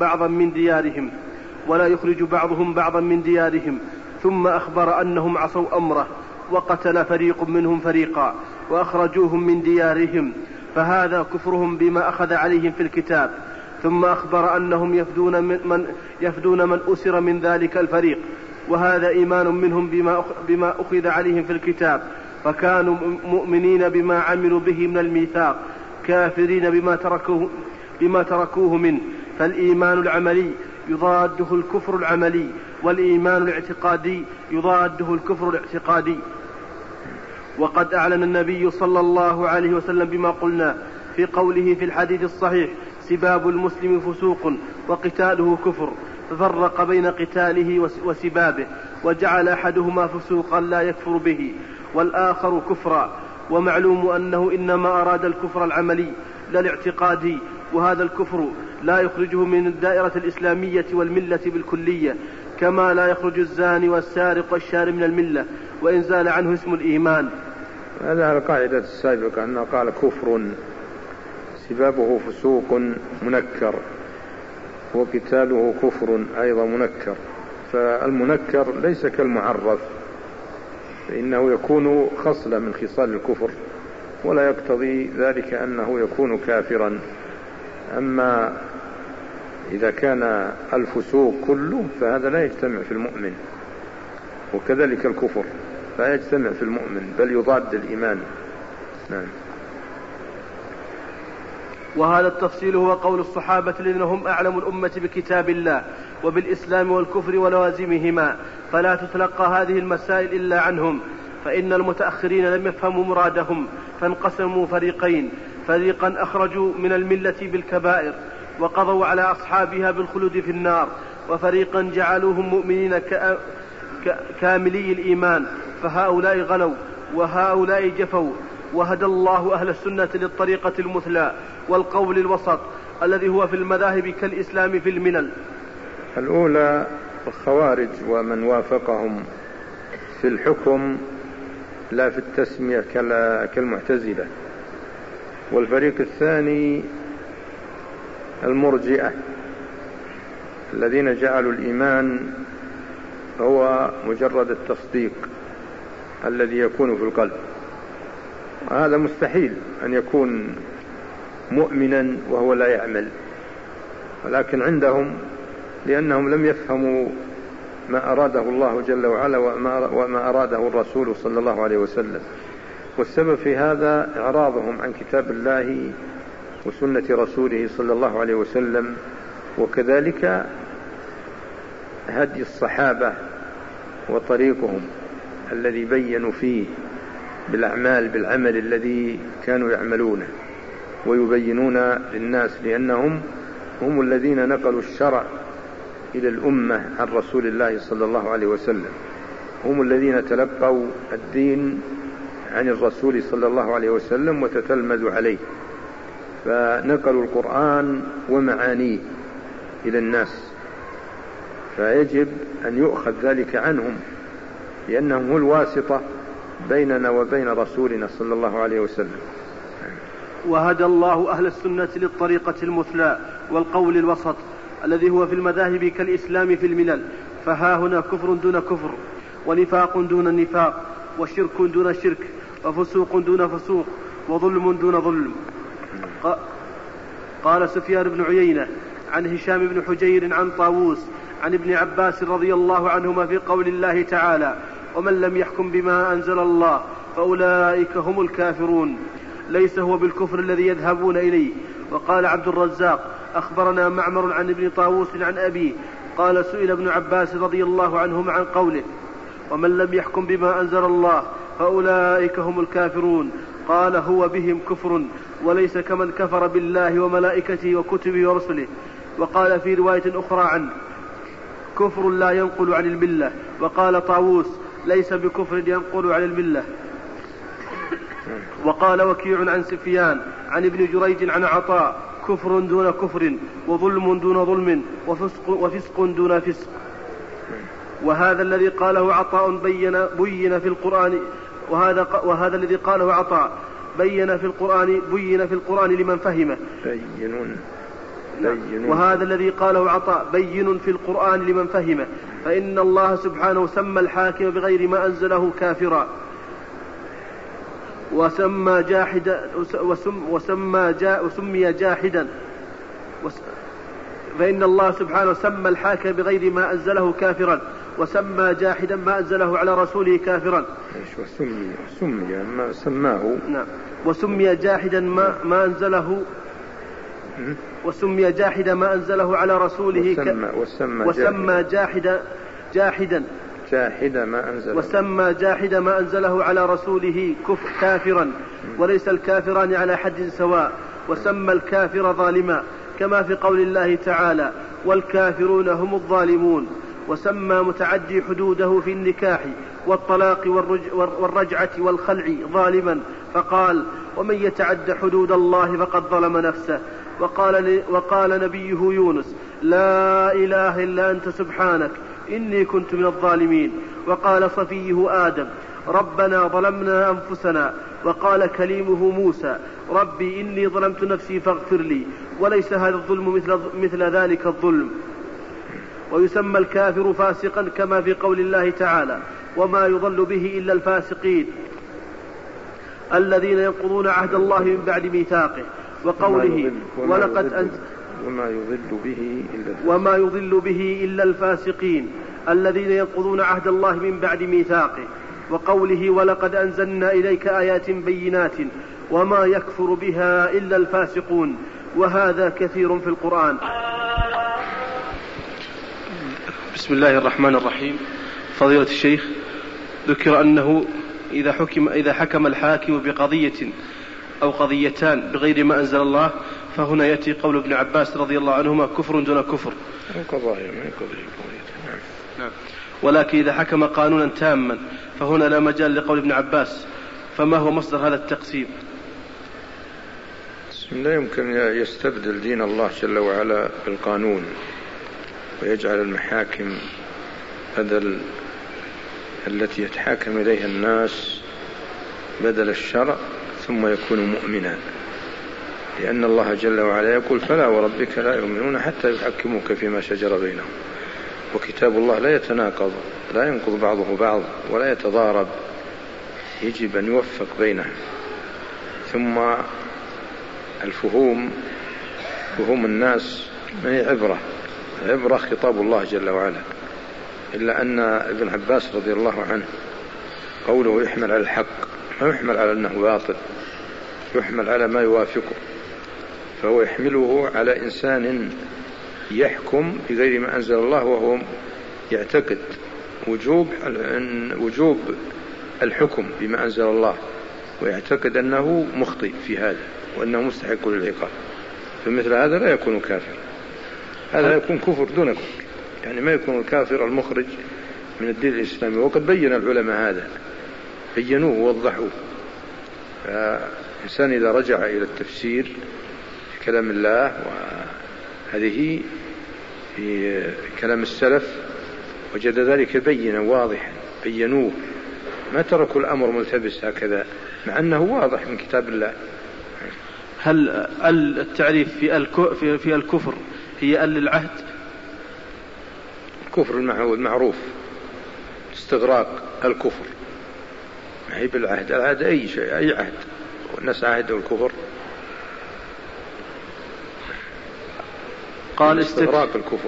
بعضا من ديارهم، ثم أخبر أنهم عصوا أمره وقتل فريق منهم فريقا وأخرجوهم من ديارهم، فهذا كفرهم بما أخذ عليهم في الكتاب. ثم أخبر أنهم يفدون من أسر من ذلك الفريق، وهذا إيمان منهم بما أخذ عليهم في الكتاب، فكانوا مؤمنين بما عملوا به من الميثاق، كافرين بما تركوه منه. فالإيمان العملي يضاده الكفر العملي، والإيمان الاعتقادي يضاده الكفر الاعتقادي. وقد أعلن النبي صلى الله عليه وسلم بما قلنا في قوله في الحديث الصحيح: سباب المسلم فسوق وقتاله كفر، ففرق بين قتاله وسبابه، وجعل أحدهما فسوقا لا يكفر به والآخر كفرا. ومعلوم أنه إنما أراد الكفر العملي لا الاعتقادي، وهذا الكفر لا يخرجه من الدائرة الإسلامية والملة بالكلية، كما لا يخرج الزاني والسارق والشارب من الملة وإن زال عنه اسم الإيمان. هذا على القاعدة السابقة أنه قال كفر سبابه فسوق منكر، وقتاله كفر أيضا منكر. فالمنكر ليس كالمعرف، فإنه يكون خصلة من خصال الكفر، ولا يقتضي ذلك أنه يكون كافرا. أما إذا كان الفسوق كله فهذا لا يجتمع في المؤمن، وكذلك الكفر لا يجتمع في المؤمن بل يضاد الإيمان. نعم. وهذا التفصيل هو قول الصحابة الذين هم أعلم الأمة بكتاب الله وبالإسلام والكفر ولوازمهما، فلا تتلقى هذه المسائل إلا عنهم، فإن المتأخرين لم يفهموا مرادهم فانقسموا فريقين: فريقا أخرجوا من الملة بالكبائر وقضوا على أصحابها بالخلود في النار، وفريقا جعلوهم مؤمنين كاملي الإيمان، فهؤلاء غلوا وهؤلاء جفوا. وهدى الله أهل السنة للطريقة المثلى والقول الوسط الذي هو في المذاهب كالإسلام في الملل. الأولى الخوارج ومن وافقهم في الحكم لا في التسمية كالمعتزلة. والفريق الثاني المرجئة الذين جعلوا الإيمان هو مجرد التصديق الذي يكون في القلب. هذا مستحيل أن يكون مؤمنا وهو لا يعمل، ولكن عندهم لأنهم لم يفهموا ما أراده الله جل وعلا وما أراده الرسول صلى الله عليه وسلم. والسبب في هذا إعراضهم عن كتاب الله وسنة رسوله صلى الله عليه وسلم، وكذلك هدي الصحابة وطريقهم الذي بينوا فيه بالعمل الذي كانوا يعملونه ويبينون للناس، لأنهم هم الذين نقلوا الشرع إلى الأمة عن رسول الله صلى الله عليه وسلم، هم الذين تلقوا الدين عن الرسول صلى الله عليه وسلم وتتلمذوا عليه، فنقلوا القرآن ومعانيه إلى الناس، فيجب أن يؤخذ ذلك عنهم لأنهم هم الواسطة بيننا وبين رسولنا صلى الله عليه وسلم. وهدى الله أهل السنة للطريقة المثلى والقول الوسط الذي هو في المذاهب كالإسلام في الملل، فها هنا كفر دون كفر، ونفاق دون نفاق، وشرك دون شرك، وفسوق دون فسوق، وظلم دون ظلم. قال سفيان بن عيينة عن هشام بن حجير عن طاووس عن ابن عباس رضي الله عنهما في قول الله تعالى: ومن لم يحكم بما أنزل الله فأولئك هم الكافرون، ليس هو بالكفر الذي يذهبون إليه. وقال عبد الرزاق أخبرنا معمر عن ابن طاووس عن أبيه قال: سئل ابن عباس رضي الله عنهما عن قوله: ومن لم يحكم بما أنزل الله فأولئك هم الكافرون، قال: هو بهم كفر، وليس كمن كفر بالله وملائكته وكتبه ورسله. وقال في رواية أخرى عنه: كفر لا ينقل عن الملة. وقال طاووس: ليس بكفر ينقل عن الملة. وقال وكيع عن سفيان عن ابن جريج عن عطاء: كفر دون كفر، وظلم دون ظلم، وفسق دون فسق. وهذا الذي قاله عطاء بين في القرآن، وهذا الذي قاله عطاء بين في القرآن لمن فهمه. وهذا الذي قاله عطاء بين في القرآن لمن فهمه، فإن الله سبحانه سمى الحاكم بغير ما أنزله كافرا، وسمي جاحدا، فإن الله سبحانه سمى الحاكم بغير ما أنزله كافرا، وسمى جاحدا ما أنزله على رسوله كافرا. وسمي جاحدا ما أنزله، وسمي جاحدا ما أنزله على رسوله، وسمى جاحدا ما أنزله على رسوله كافرا، وليس الكافران على حد سواء. وسمى الكافر ظالما كما في قول الله تعالى: والكافرون هم الظالمون. وسمى متعدي حدوده في النكاح والطلاق والرجعة والخلع ظالما، فقال: ومن يتعد حدود الله فقد ظلم نفسه. وقال نبيه يونس: لا إله إلا أنت سبحانك إني كنت من الظالمين. وقال صفيه آدم: ربنا ظلمنا أنفسنا. وقال كليمه موسى: ربي إني ظلمت نفسي فاغفر لي. وليس هذا الظلم مثل ذلك الظلم. ويسمى الكافر فاسقا كما في قول الله تعالى: وما يضل به إلا الفاسقين الذين ينقضون عهد الله من بعد ميثاقه. وقوله: ولقد أنت وما يضل به إلا الفاسقين الذين ينقضون عهد الله من بعد ميثاقه. وقوله: ولقد أنزلنا إليك آيات بينات وما يكفر بها إلا الفاسقون. وهذا كثير في القرآن. بسم الله الرحمن الرحيم. فضيلة الشيخ، ذكر أنه إذا حكم الحاكم بقضية أو قضيتان بغير ما أنزل الله، فهنا يأتي قول ابن عباس رضي الله عنهما: كفر دون كفر. نعم. ولكن إذا حكم قانونا تاما فهنا لا مجال لقول ابن عباس، فما هو مصدر هذا التقسيم؟ لا يمكن يستبدل دين الله جل وعلا بالقانون ويجعل المحاكم بدل التي يتحاكم إليها الناس بدل الشرع ثم يكون مؤمنا، لأن الله جل وعلا يقول فلا وربك لا يؤمنون حتى يحكموك فيما شجر بينهم، وكتاب الله لا يتناقض، لا ينقض بعضه بعض ولا يتضارب، يجب أن يوفق بينه. ثم الفهوم فهوم الناس ما هي عبرة خطاب الله جل وعلا، إلا أن ابن عباس رضي الله عنه قوله يحمل على الحق، ما يحمل على أنه باطل، يحمل على ما يوافقه، فهو يحمله على إنسان يحكم بغير ما أنزل الله وهو يعتقد وجوب الحكم بما أنزل الله، ويعتقد أنه مخطئ في هذا وأنه مستحق للعقاب، فمثل هذا لا يكون كافر، هذا يكون كفر دون كفر، يعني ما يكون الكافر المخرج من الدين الإسلامي. وقد بين العلماء هذا، بينوه ووضحوه. فالإنسان إذا رجع إلى التفسير في كلام الله وهذه في كلام السلف وجد ذلك بينا واضحا، بينوه، ما تركوا الأمر ملتبس هكذا مع أنه واضح من كتاب الله. هل التعريف في الكفر هي للعهد؟ الكفر المعروف استغراق الكفر، ما هي بالعهد، العهد أي شيء، أي عهد، والناس عهدوا الكفر. قال استغراق الكفر.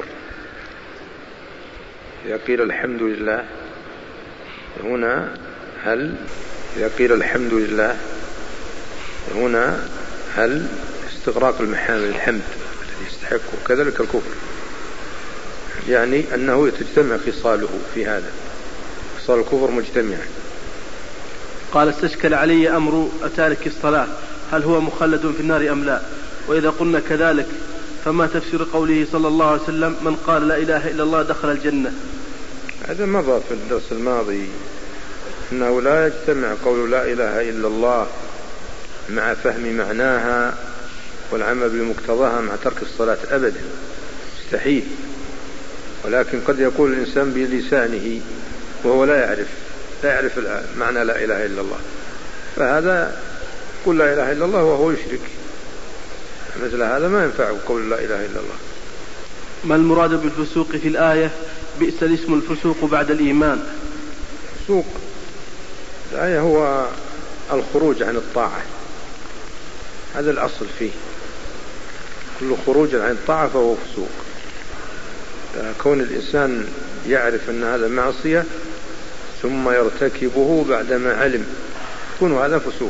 إذا قيل الحمد لله هنا، إذا قيل الحمد لله هنا هل استغراق المحامد الحمد الذي يستحقه، كذلك الكفر، يعني أنه تجتمع خصاله في هذا، خصال الكفر مجتمعة. قال استشكل علي أمر تارك الصلاة، هل هو مخلد في النار أم لا؟ وإذا قلنا كذلك فما تفسير قوله صلى الله عليه وسلم من قال لا إله إلا الله دخل الجنة؟ هذا مضى في الدرس الماضي، أنه لا يجتمع قول لا إله إلا الله مع فهم معناها والعمل بمقتضاها مع ترك الصلاة أبدا، مستحيل. ولكن قد يقول الإنسان بلسانه وهو لا يعرف معنى لا إله إلا الله، فهذا قل لا إله إلا الله وهو يشرك، مثل هذا ما ينفعه قول لا إله إلا الله. ما المراد بالفسوق في الآية؟ بئس الاسم الفسوق بعد الإيمان. فسوق الآية هو الخروج عن الطاعة، هذا الأصل فيه، كل خروج عن الطاعة فهو فسوق. كون الإنسان يعرف أن هذا معصية ثم يرتكبه بعدما علم، يكون هذا فسوق.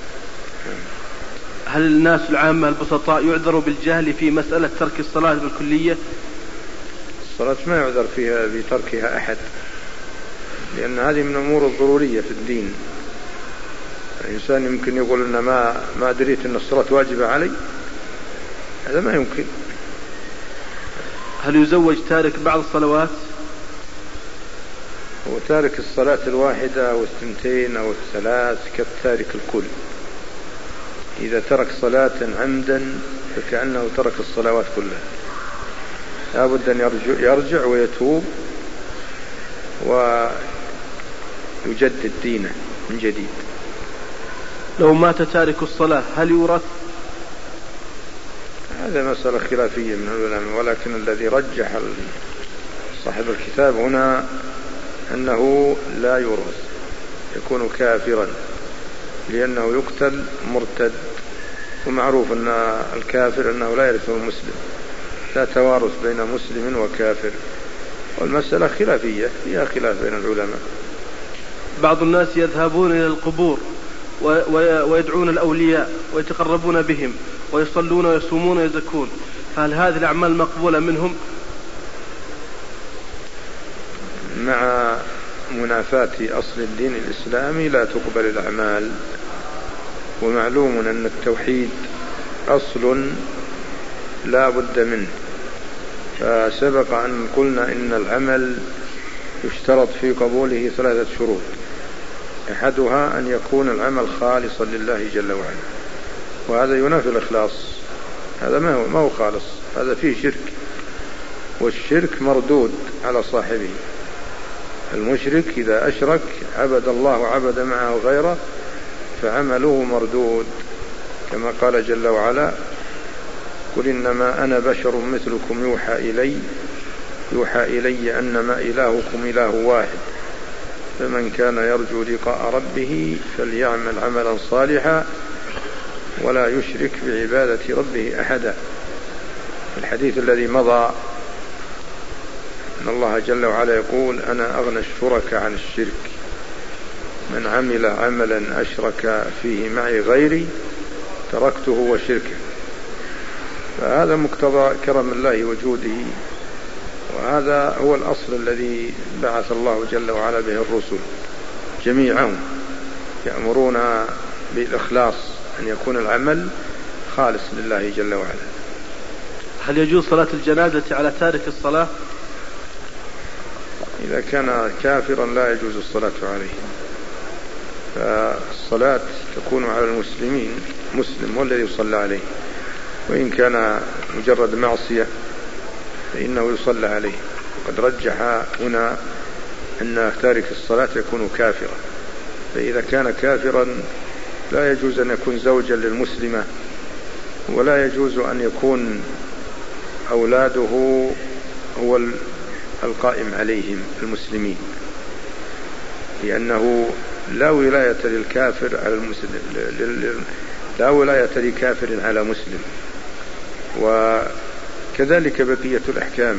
هل الناس العامة البسطاء يعذر بالجهل في مسألة ترك الصلاة بالكلية؟ الصلاة ما يعذر فيها بتركها أحد، لأن هذه من الأمور الضرورية في الدين. الإنسان يمكن يقول أن ما دريت أن الصلاة واجبة علي، هذا ما يمكن. هل يزوج تارك بعض الصلوات؟ هو تارك الصلاة الواحدة أو الثنتين أو الثلاث كالتارك الكل. إذا ترك صلاة عمدا فكأنه ترك الصلوات كلها، لا بد أن يرجع ويتوب ويجدد دينه من جديد. لو مات تارك الصلاة هل يورث؟ هذا مسألة خلافية من العلماء، ولكن الذي رجح صاحب الكتاب هنا أنه لا يورث، يكون كافرا، لأنه يقتل مرتد، ومعروف أن الكافر أنه لا يرث المسلم، لا توارث بين مسلم وكافر، والمسألة خلافية فيها خلاف بين العلماء. بعض الناس يذهبون إلى القبور ويدعون الأولياء ويتقربون بهم ويصلون ويصومون ويزكون، فهل هذه الأعمال مقبولة منهم؟ مع منافاة أصل الدين الإسلامي لا تقبل الأعمال، ومعلوم أن التوحيد أصل لا بد منه، فسبق أن قلنا إن العمل يشترط في قبوله 3 شروط، أحدها أن يكون العمل خالصا لله جل وعلا، وهذا ينافي الإخلاص، هذا ما هو خالص، هذا فيه شرك، والشرك مردود على صاحبه. المشرك إذا أشرك عبد الله وعبد معه غيره فعمله مردود، كما قال جل وعلا: قل إنما أنا بشر مثلكم يوحى إلي أنما إلهكم إله واحد فمن كان يرجو لقاء ربه فليعمل عملا صالحا ولا يشرك بعبادة ربه أحدا. الحديث الذي مضى أن الله جل وعلا يقول: أنا أغنى الشركاء عن الشرك، من عمل عملا أشرك فيه معي غيري تركته وشركه. فهذا مقتضى كرم الله وجوده، وهذا هو الأصل الذي بعث الله جل وعلا به الرسل جميعهم، يأمرون بالإخلاص، أن يكون العمل خالص لله جل وعلا. هل يجوز صلاة الجنازة على تارك الصلاة؟ إذا كان كافرا لا يجوز الصلاة عليه، فالصلاة تكون على المسلمين، مسلم هو الذي يصلى عليه، وإن كان مجرد معصية فإنه يصلى عليه. وقد رجح هنا أن تارك الصلاة يكون كافرا، فإذا كان كافرا لا يجوز أن يكون زوجا للمسلمة، ولا يجوز أن يكون أولاده هو القائم عليهم المسلمين، لأنه لا ولاية للكافر على المسلم، لا ولاية لكافر على مسلم. وكذلك بقية الأحكام،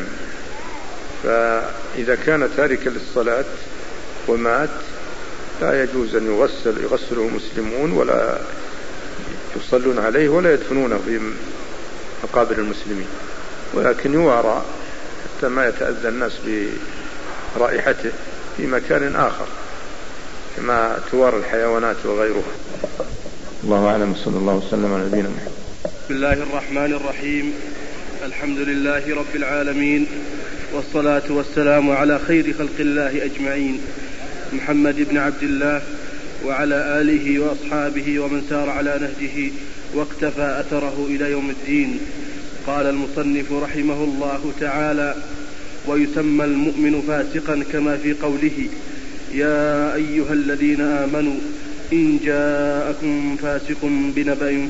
فإذا كان تاركا للصلاة ومات لا يجوز أن يغسله المسلمون ولا يصلون عليه ولا يدفنونه في مقابر المسلمين، ولكن يوارى حتى ما يتأذى الناس برائحته في مكان آخر كما توارى الحيوانات وغيرها. الله أعلم، صلى الله وسلم على نبينا محمد. بسم الله الرحمن الرحيم، الحمد لله رب العالمين، والصلاة والسلام على خير خلق الله أجمعين، محمد بن عبد الله وعلى آله وأصحابه ومن سار على نهجه واقتفى أثره إلى يوم الدين. قال المصنف رحمه الله تعالى: ويسمى المؤمن فاسقا كما في قوله: يا أيها الذين آمنوا إن جاءكم فاسق بنبأ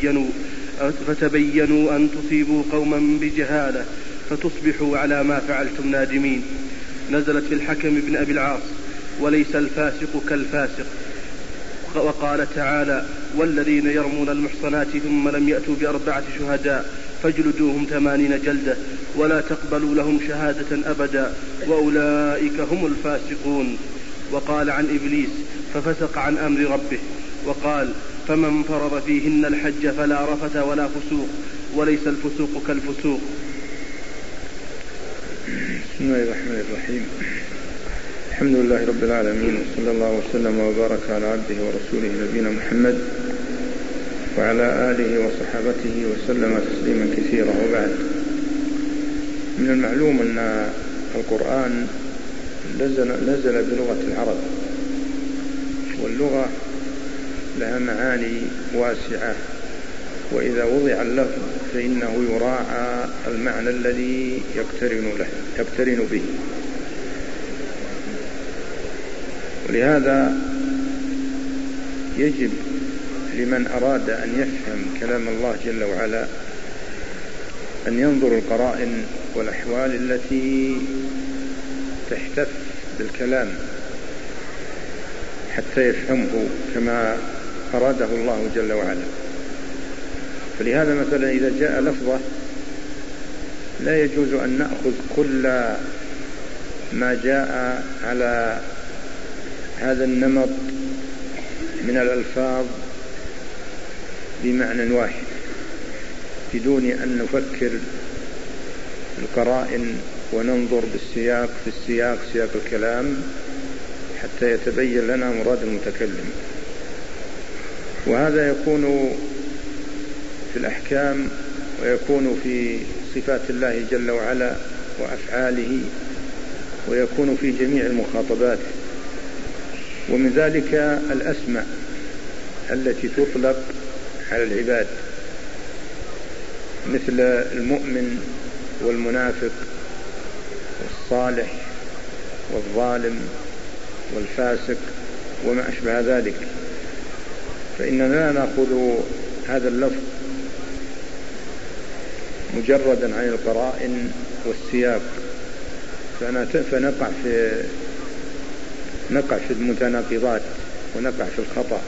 فتبينوا أن تصيبوا قوما بجهالة فتصبحوا على ما فعلتم نادمين. نزلت في الحكم بن أبي العاص: وليس الفاسق كالفاسق. وقال تعالى: والذين يرمون المحصنات ثم لم يأتوا بأربعة شهداء فاجلدوهم 80 جلدة ولا تقبلوا لهم شهادة أبدا وأولئك هم الفاسقون. وقال عن إبليس: ففسق عن أمر ربه. وقال: فمن فرض فيهن الحج فلا رفث ولا فسوق وليس الفسوق كالفسوق. بسم الله الرحمن الرحيم، الحمد لله رب العالمين، وصلى الله وسلم وبارك على عبده ورسوله نبينا محمد وعلى آله وصحابته وسلم تسليما كثيرا. وبعد، من المعلوم أن القرآن نزل بلغة العرب، واللغة لها معاني واسعة، وإذا وضع اللفظ فإنه يراعى المعنى الذي يقترن به. ولهذا يجب لمن أراد أن يفهم كلام الله جل وعلا أن ينظر القرائن والأحوال التي تحتف بالكلام حتى يفهمه كما أراده الله جل وعلا. فلهذا مثلا إذا جاء لفظة لا يجوز أن نأخذ كل ما جاء على هذا النمط من الألفاظ بمعنى واحد بدون أن نفكر القرائن وننظر بالسياق في السياق سياق الكلام حتى يتبين لنا مراد المتكلم. وهذا يكون في الأحكام ويكون في صفات الله جل وعلا وأفعاله ويكون في جميع المخاطبات. ومن ذلك الأسماء التي تطلق على العباد، مثل المؤمن والمنافق والصالح والظالم والفاسق وما أشبه ذلك. فإننا لا نأخذ هذا اللفظ مجردا عن القرائن والسياق، فنقع في المتناقضات ونقع في الخطأ.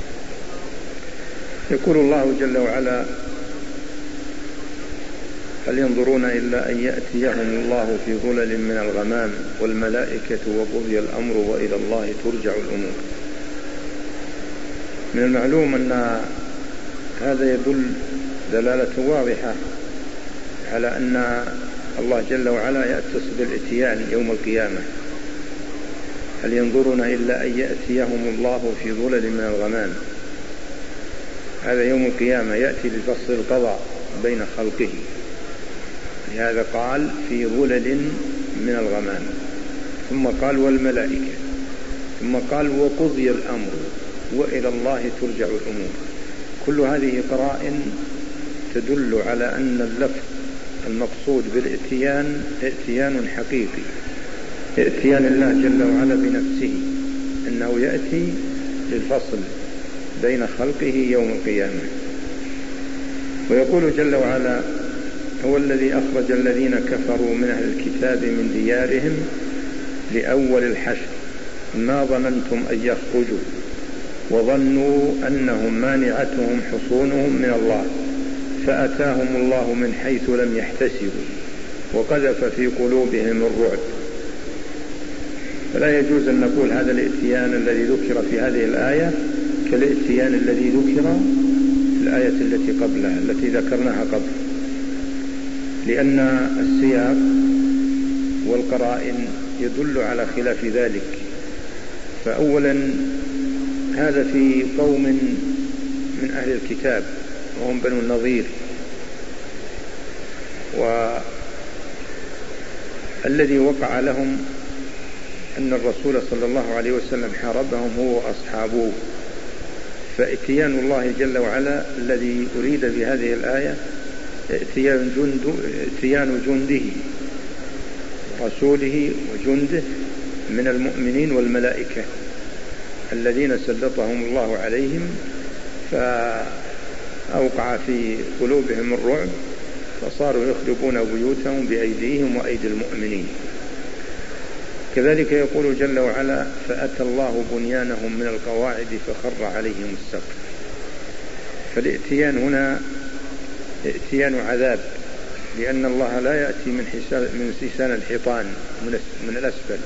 يقول الله جل وعلا: هل ينظرون إلا أن يأتيهم الله في ظلل من الغمام والملائكة وقضي الأمر وإلى الله ترجع الأمور. من المعلوم أن هذا يدل دلالة واضحة على أن الله جل وعلا يأتي بالإتيان يوم القيامة. هل ينظرون إلا أن يأتيهم الله في ظلل من الغمام، هذا يوم القيامة يأتي لفصل القضاء بين خلقه، لهذا قال في ظلل من الغمام، ثم قال والملائكة، ثم قال وقضي الأمر وإلى الله ترجع الأمور. كل هذه قرائن تدل على أن اللفظ المقصود بالإتيان إتيان حقيقي، إتيان الله جل وعلا بنفسه، أنه يأتي للفصل بين خلقه يوم القيامة. ويقول جل وعلا: هو الذي أخرج الذين كفروا من أهل الكتاب من ديارهم لأول الحشر ما ظننتم أن يخرجوا وظنوا أنهم مانعتهم حصونهم من الله فأتاهم الله من حيث لم يحتسبوا وقذف في قلوبهم الرعب. فلا يجوز أن نقول هذا الإتيان الذي ذكر في هذه الآية كالإتيان الذي ذكر في الآية التي قبلها التي ذكرناها قبل، لأن السياق والقرائن يدل على خلاف ذلك. فأولا هذا في قوم من أهل الكتاب وهم بنو النضير، والذي وقع لهم أن الرسول صلى الله عليه وسلم حاربهم هو وأصحابه. فإتيان الله جل وعلا الذي أريد بهذه الآية إتيان جنده رسوله وجنده من المؤمنين والملائكة الذين سلطهم الله عليهم فأوقع في قلوبهم الرعب فصاروا يخربون بيوتهم بأيديهم وأيدي المؤمنين. كذلك يقول جل وعلا: فأتى الله بنيانهم من القواعد فخر عليهم السقف. فالإتيان هنا إتيان عذاب، لأن الله لا يأتي من سيسان الحيطان من الأسفل،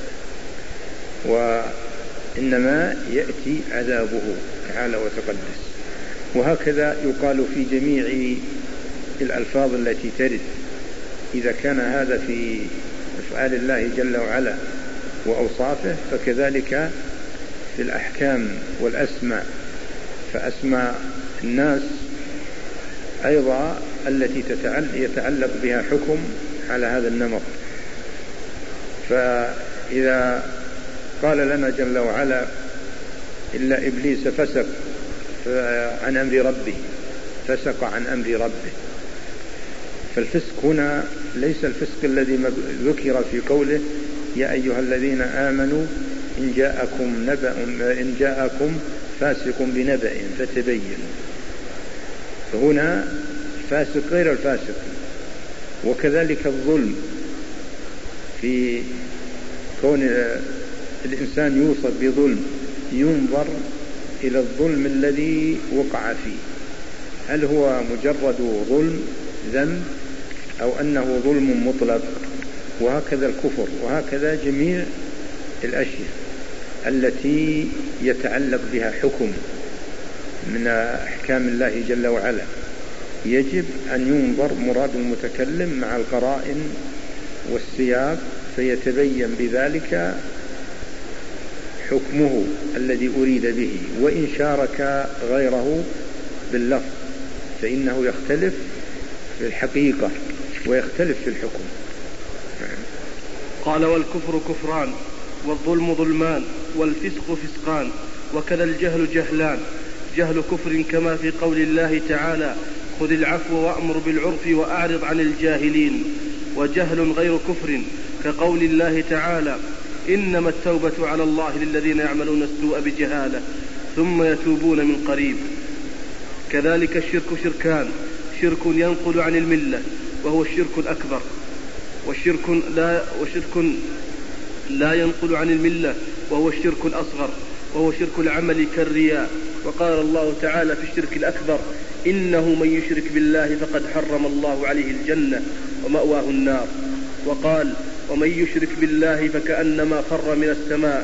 وإنما يأتي عذابه تعالى وتقدس. وهكذا يقال في جميع الألفاظ التي ترد، إذا كان هذا في أفعال الله جل وعلا وأوصافه فكذلك في الأحكام والأسماء، فأسماء الناس أيضا التي يتعلق بها حكم على هذا النمط. فإذا قال لنا جل وعلا: إلا إبليس فسق عن أمر ربه، فسق عن أمر ربه، فالفسق هنا ليس الفسق الذي ذكر في قوله: يا أيها الذين آمنوا إن جاءكم فاسق بنبأ فتبينوا. فهنا فاسق غير الفاسق. وكذلك الظلم، في كون الإنسان يوصف بظلم ينظر إلى الظلم الذي وقع فيه، هل هو مجرد ظلم ذنب أو أنه ظلم مطلق. وهكذا الكفر، وهكذا جميع الأشياء التي يتعلق بها حكم من أحكام الله جل وعلا يجب أن ينظر مراد المتكلم مع القرائن والسياق فيتبين بذلك حكمه الذي أريد به. وإن شارك غيره باللفظ فإنه يختلف في الحقيقة ويختلف في الحكم. قال: والكفر كفران، والظلم ظلمان، والفسق فسقان، وكذا الجهل جهلان، جهل كفر كما في قول الله تعالى خذ العفو وأمر بالعرف وأعرض عن الجاهلين، وجهل غير كفر كقول الله تعالى إنما التوبة على الله للذين يعملون السوء بجهالة ثم يتوبون من قريب. كذلك الشرك شركان: شرك ينقل عن الملة وهو الشرك الأكبر، وشرك لا ينقل عن الملة وهو الشرك الأصغر، وهو شرك العمل كالرياء. وقال الله تعالى في الشرك الأكبر إنه من يشرك بالله فقد حرم الله عليه الجنة ومأواه النار. وقال ومن يشرك بالله فكأنما خر من السماء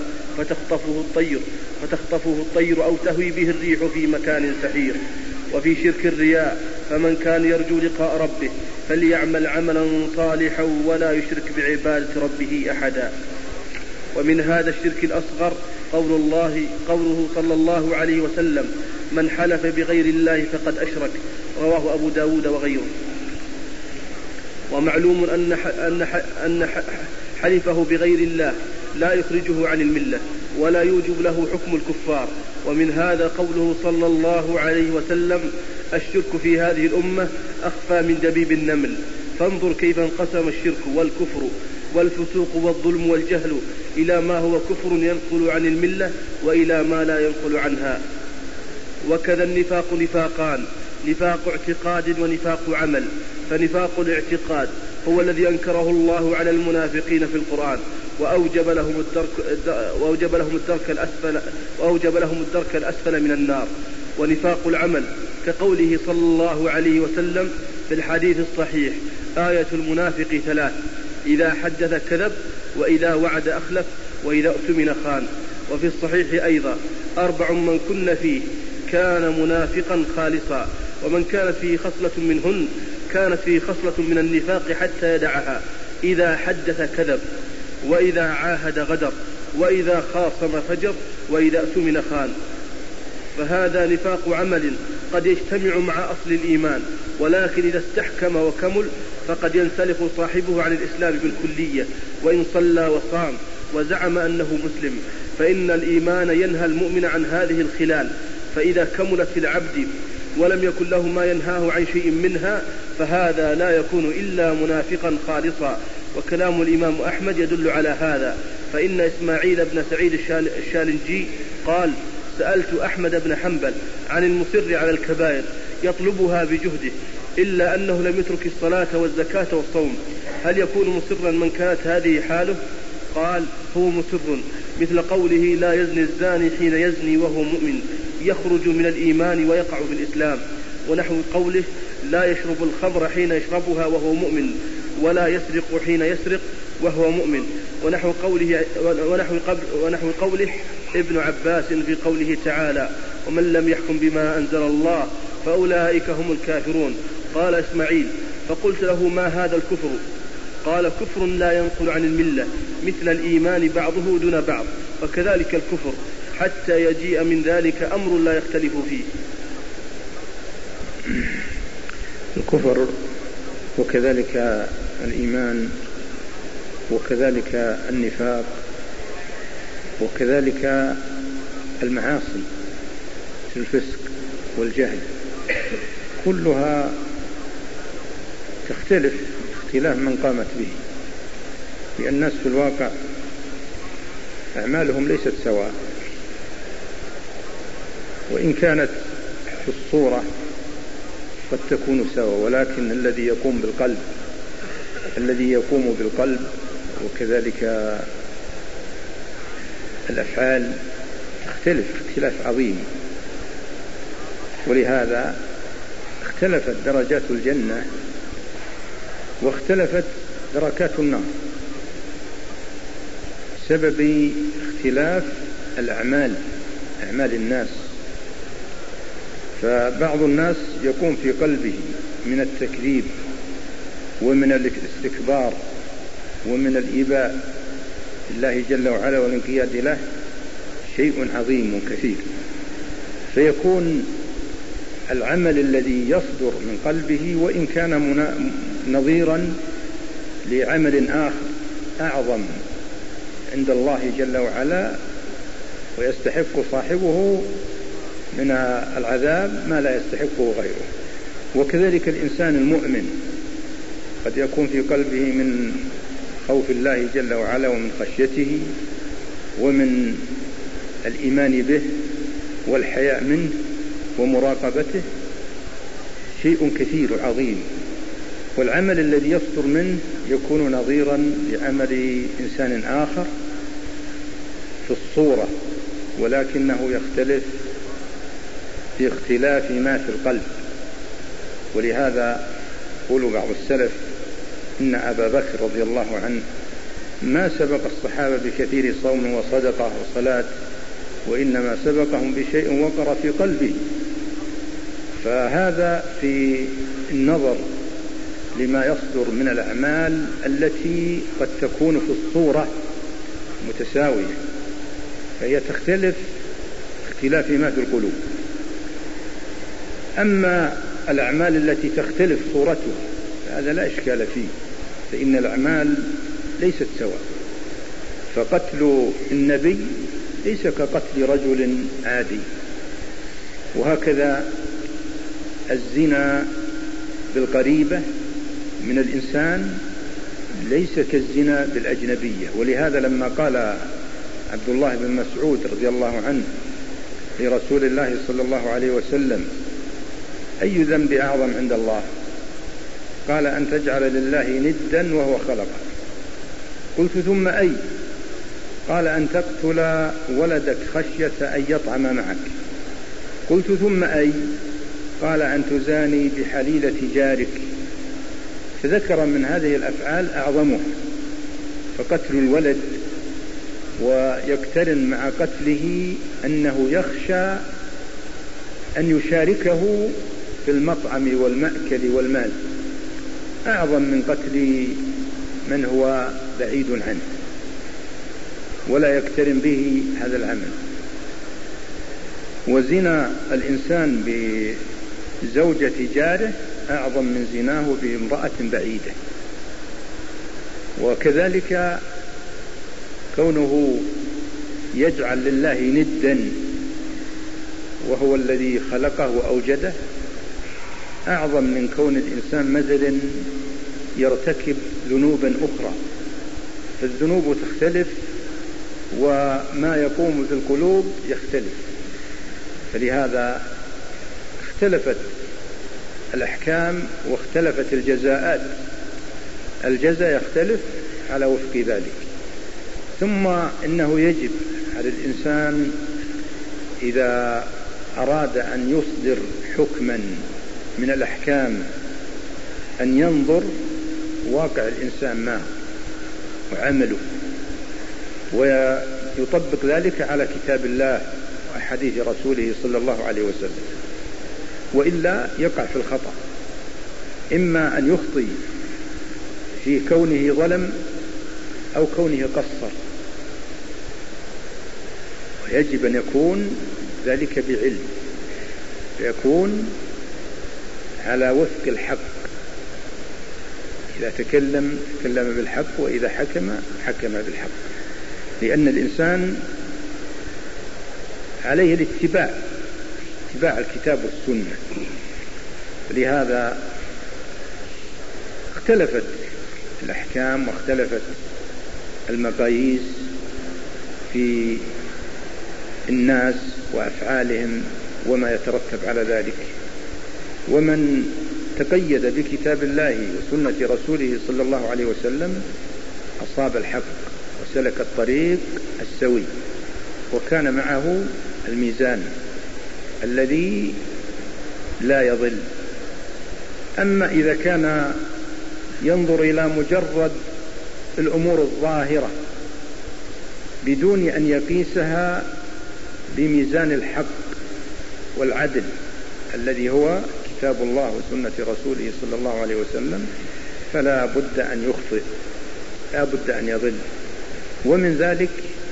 فتخطفه الطير أو تهوي به الريح في مكان سحيق. وفي شرك الرياء فمن كان يرجو لقاء ربه فليعمل عملا صالحا ولا يشرك بعبادة ربه أحدا. ومن هذا الشرك الأصغر قوله صلى الله عليه وسلم من حلف بغير الله فقد أشرك، رواه أبو داود وغيره. ومعلوم أن حلفه بغير الله لا يخرجه عن الملة ولا يوجب له حكم الكفار. ومن هذا قوله صلى الله عليه وسلم الشرك في هذه الأمة أخفى من دبيب النمل. فانظر كيف انقسم الشرك والكفر والفسوق والظلم والجهل إلى ما هو كفر ينقل عن الملة وإلى ما لا ينقل عنها. وكذا النفاق نفاقان: نفاق اعتقاد ونفاق عمل. فنفاق الاعتقاد هو الذي أنكره الله على المنافقين في القرآن وأوجب لهم الدرك الأسفل من النار. ونفاق العمل كقوله صلى الله عليه وسلم في الحديث الصحيح آية المنافق 3: إذا حدث كذب، وإذا وعد أخلف، وإذا اؤتمن خان. وفي الصحيح أيضا 4 من كن فيه كان منافقا خالصا، ومن كانت فيه خصلة منهن كانت فيه خصلة من النفاق حتى يدعها: إذا حدث كذب، وإذا عاهد غدر، وإذا خاصم فجر، وإذا اؤتمن خان. فهذا نفاق عمل قد يجتمع مع أصل الإيمان، ولكن إذا استحكم وكمل فقد ينسلخ صاحبه عن الإسلام بالكلية وإن صلى وصام وزعم أنه مسلم، فإن الإيمان ينهى المؤمن عن هذه الخلال. فإذا كملت في العبد ولم يكن له ما ينهاه عن شيء منها فهذا لا يكون إلا منافقا خالصا. وكلام الإمام أحمد يدل على هذا، فإن إسماعيل بن سعيد الشالنجي قال: سألت أحمد بن حنبل عن المصر على الكبائر يطلبها بجهده إلا أنه لم يترك الصلاة والزكاة والصوم، هل يكون مصرا من كانت هذه حاله؟ قال: هو مصر، مثل قوله لا يزني الزاني حين يزني وهو مؤمن، يخرج من الإيمان ويقع في الإسلام. ونحو قوله لا يشرب الخمر حين يشربها وهو مؤمن، ولا يسرق حين يسرق وهو مؤمن. ونحو قوله ابن عباس في قوله تعالى ومن لم يحكم بما أنزل الله فأولئك هم الكافرون. قال إسماعيل: فقلت له ما هذا الكفر؟ قال: كفر لا ينقل عن الملة مثل الإيمان بعضه دون بعض، وكذلك الكفر حتى يجيء من ذلك أمر لا يختلف فيه. الكفر وكذلك الإيمان وكذلك النفاق وكذلك المعاصي الفسق والجهل كلها تختلف اختلاف من قامت به، لأن الناس في الواقع أعمالهم ليست سواء، وإن كانت في الصورة قد تكون سواء، ولكن الذي يقوم بالقلب وكذلك الأفعال تختلف اختلاف عظيم. ولهذا اختلفت درجات الجنة واختلفت دركات النار بسبب اختلاف الأعمال، أعمال الناس. فبعض الناس يكون في قلبه من التكذيب ومن الاستكبار ومن الإباء لله جل وعلا والانقياد له شيء عظيم كثير، فيكون العمل الذي يصدر من قلبه وإن كان نظيرا لعمل آخر أعظم عند الله جل وعلا ويستحق صاحبه من العذاب ما لا يستحقه غيره. وكذلك الإنسان المؤمن قد يكون في قلبه من خوف الله جل وعلا ومن خشيته ومن الإيمان به والحياء منه ومراقبته شيء كثير عظيم، والعمل الذي يصدر منه يكون نظيرا لعمل إنسان آخر في الصورة، ولكنه يختلف في اختلاف ما في القلب. ولهذا يقول بعض السلف إن أبا بكر رضي الله عنه ما سبق الصحابة بكثير صوم وصدقة وصلاة، وإنما سبقهم بشيء وقر في قلبه. فهذا في النظر لما يصدر من الأعمال التي قد تكون في الصورة متساوية، فهي تختلف اختلاف ما في القلوب. أما الأعمال التي تختلف صورتها هذا لا إشكال فيه، فإن الأعمال ليست سواء. فقتل النبي ليس كقتل رجل عادي، وهكذا الزنا بالقريبة من الإنسان ليس كالزنا بالأجنبية. ولهذا لما قال عبد الله بن مسعود رضي الله عنه لرسول الله صلى الله عليه وسلم: أي ذنب أعظم عند الله؟ قال: أن تجعل لله ندا وهو خلقك. قلت: ثم أي؟ قال: أن تقتل ولدك خشية أن يطعم معك. قلت: ثم أي؟ قال: أن تزاني بحليلة جارك. فذكر من هذه الأفعال أعظمها. فقتل الولد ويقترن مع قتله أنه يخشى أن يشاركه في المطعم والمأكل والمال أعظم من قتل من هو بعيد عنه ولا يقترن به هذا العمل. وزنا الإنسان بزوجة جاره أعظم من زناه بامرأة بعيدة. وكذلك كونه يجعل لله ندا وهو الذي خلقه وأوجده أعظم من كون الإنسان مثلا يرتكب ذنوبا أخرى. فالذنوب تختلف وما يقوم في القلوب يختلف، فلهذا اختلفت الأحكام واختلفت الجزاءات. الجزاء يختلف على وفق ذلك. ثم إنه يجب على الإنسان إذا أراد أن يصدر حكما من الأحكام أن ينظر واقع الإنسان ما وعمله، ويطبق ذلك على كتاب الله وحديث رسوله صلى الله عليه وسلم، وإلا يقع في الخطأ، إما أن يخطي في كونه ظلم أو كونه قصر. ويجب أن يكون ذلك بعلم، فيكون على وفق الحق. إذا تكلم بالحق، وإذا حكم بالحق، لأن الإنسان عليه اتباع الكتاب والسنة. لهذا اختلفت الأحكام واختلفت المقاييس في الناس وأفعالهم وما يترتب على ذلك. ومن تقيد بكتاب الله وسنة رسوله صلى الله عليه وسلم أصاب الحق وسلك الطريق السوي، وكان معه الميزان الذي لا يضل. أما إذا كان ينظر إلى مجرد الأمور الظاهرة بدون أن يقيسها بميزان الحق والعدل الذي هو كتاب الله وسنة رسوله صلى الله عليه وسلم، فلا بد أن يخطئ، لا بد أن يضل. ومن ذلك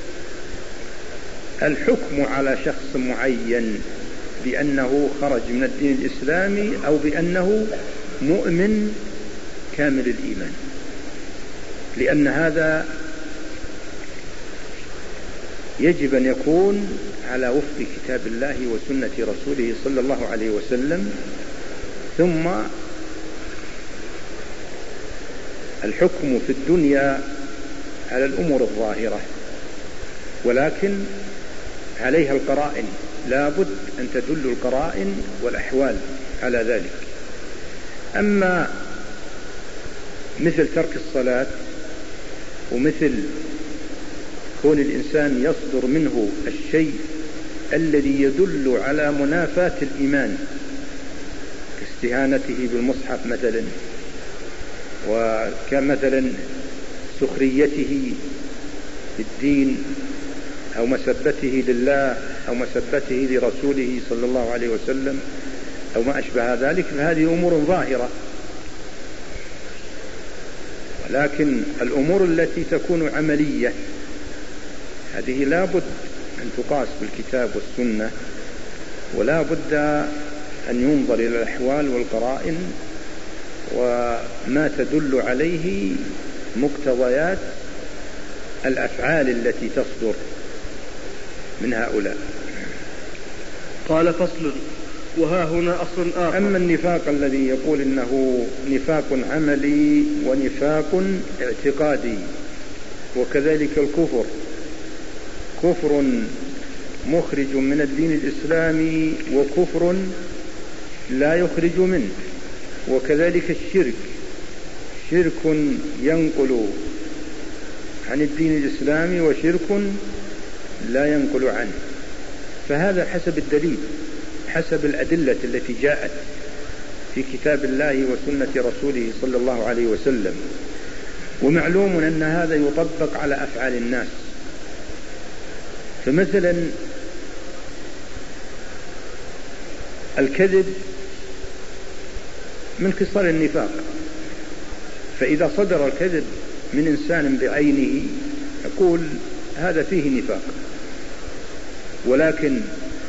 الحكم على شخص معين بأنه خرج من الدين الإسلامي أو بأنه مؤمن كامل الإيمان، لأن هذا يجب أن يكون على وفق كتاب الله وسنة رسوله صلى الله عليه وسلم. ثم الحكم في الدنيا على الأمور الظاهرة، ولكن عليها القرائن، لا بد أن تدل القرائن والأحوال على ذلك. أما مثل ترك الصلاة، ومثل كون الإنسان يصدر منه الشيء الذي يدل على منافاة الإيمان كاستهانته بالمصحف مثلا، وكمثلا سخريته بالدين، أو مسبته لله، أو مسبته لرسوله صلى الله عليه وسلم، أو ما أشبه ذلك، فهذه أمور ظاهرة. ولكن الأمور التي تكون عملية هذه لا بد أن تقاس بالكتاب والسنة، ولا بد أن ينظر إلى الأحوال والقرائن وما تدل عليه مقتضيات الأفعال التي تصدر من هؤلاء. قال: فصل. وها هنا أصل آخر. أما النفاق الذي يقول إنه نفاق عملي ونفاق اعتقادي، وكذلك الكفر، كفر مخرج من الدين الإسلامي وكفر لا يخرج منه، وكذلك الشرك، شرك ينقل عن الدين الإسلامي وشرك لا ينقل عنه. فهذا حسب الدليل، حسب الأدلة التي جاءت في كتاب الله وسنة رسوله صلى الله عليه وسلم. ومعلوم أن هذا يطبق على أفعال الناس. فمثلا الكذب من خصال النفاق، فإذا صدر الكذب من إنسان بعينه يقول هذا فيه نفاق، ولكن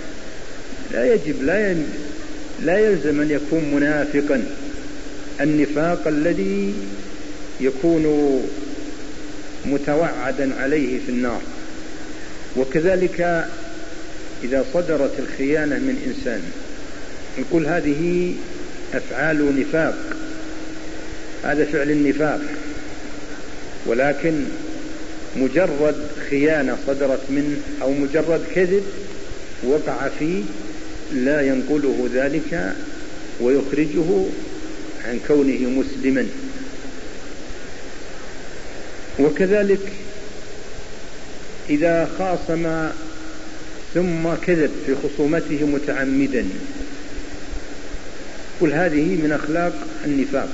لا يلزم أن يكون منافقا. النفاق الذي يكون متوعدا عليه في النار. وكذلك إذا صدرت الخيانة من إنسان نقول هذه أفعال نفاق، هذا فعل النفاق، ولكن مجرد خيانة صدرت منه أو مجرد كذب وقع فيه لا ينقله ذلك ويخرجه عن كونه مسلما. وكذلك إذا خاصم ثم كذب في خصومته متعمدا، قل هذه من أخلاق النفاق،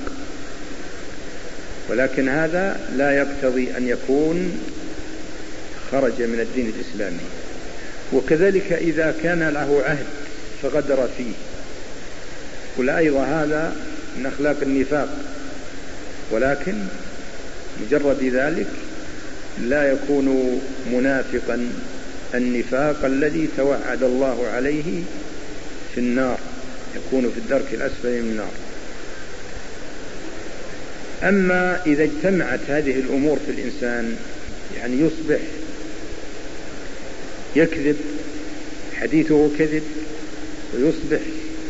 ولكن هذا لا يقتضي أن يكون خرج من الدين الإسلامي. وكذلك إذا كان له عهد فغدر فيه، قل أيضا هذا من أخلاق النفاق، ولكن مجرد ذلك لا يكون منافقا. النفاق الذي توعد الله عليه في النار يكون في الدرك الأسفل من النار. أما إذا اجتمعت هذه الأمور في الإنسان، يعني يصبح يكذب، حديثه كذب، ويصبح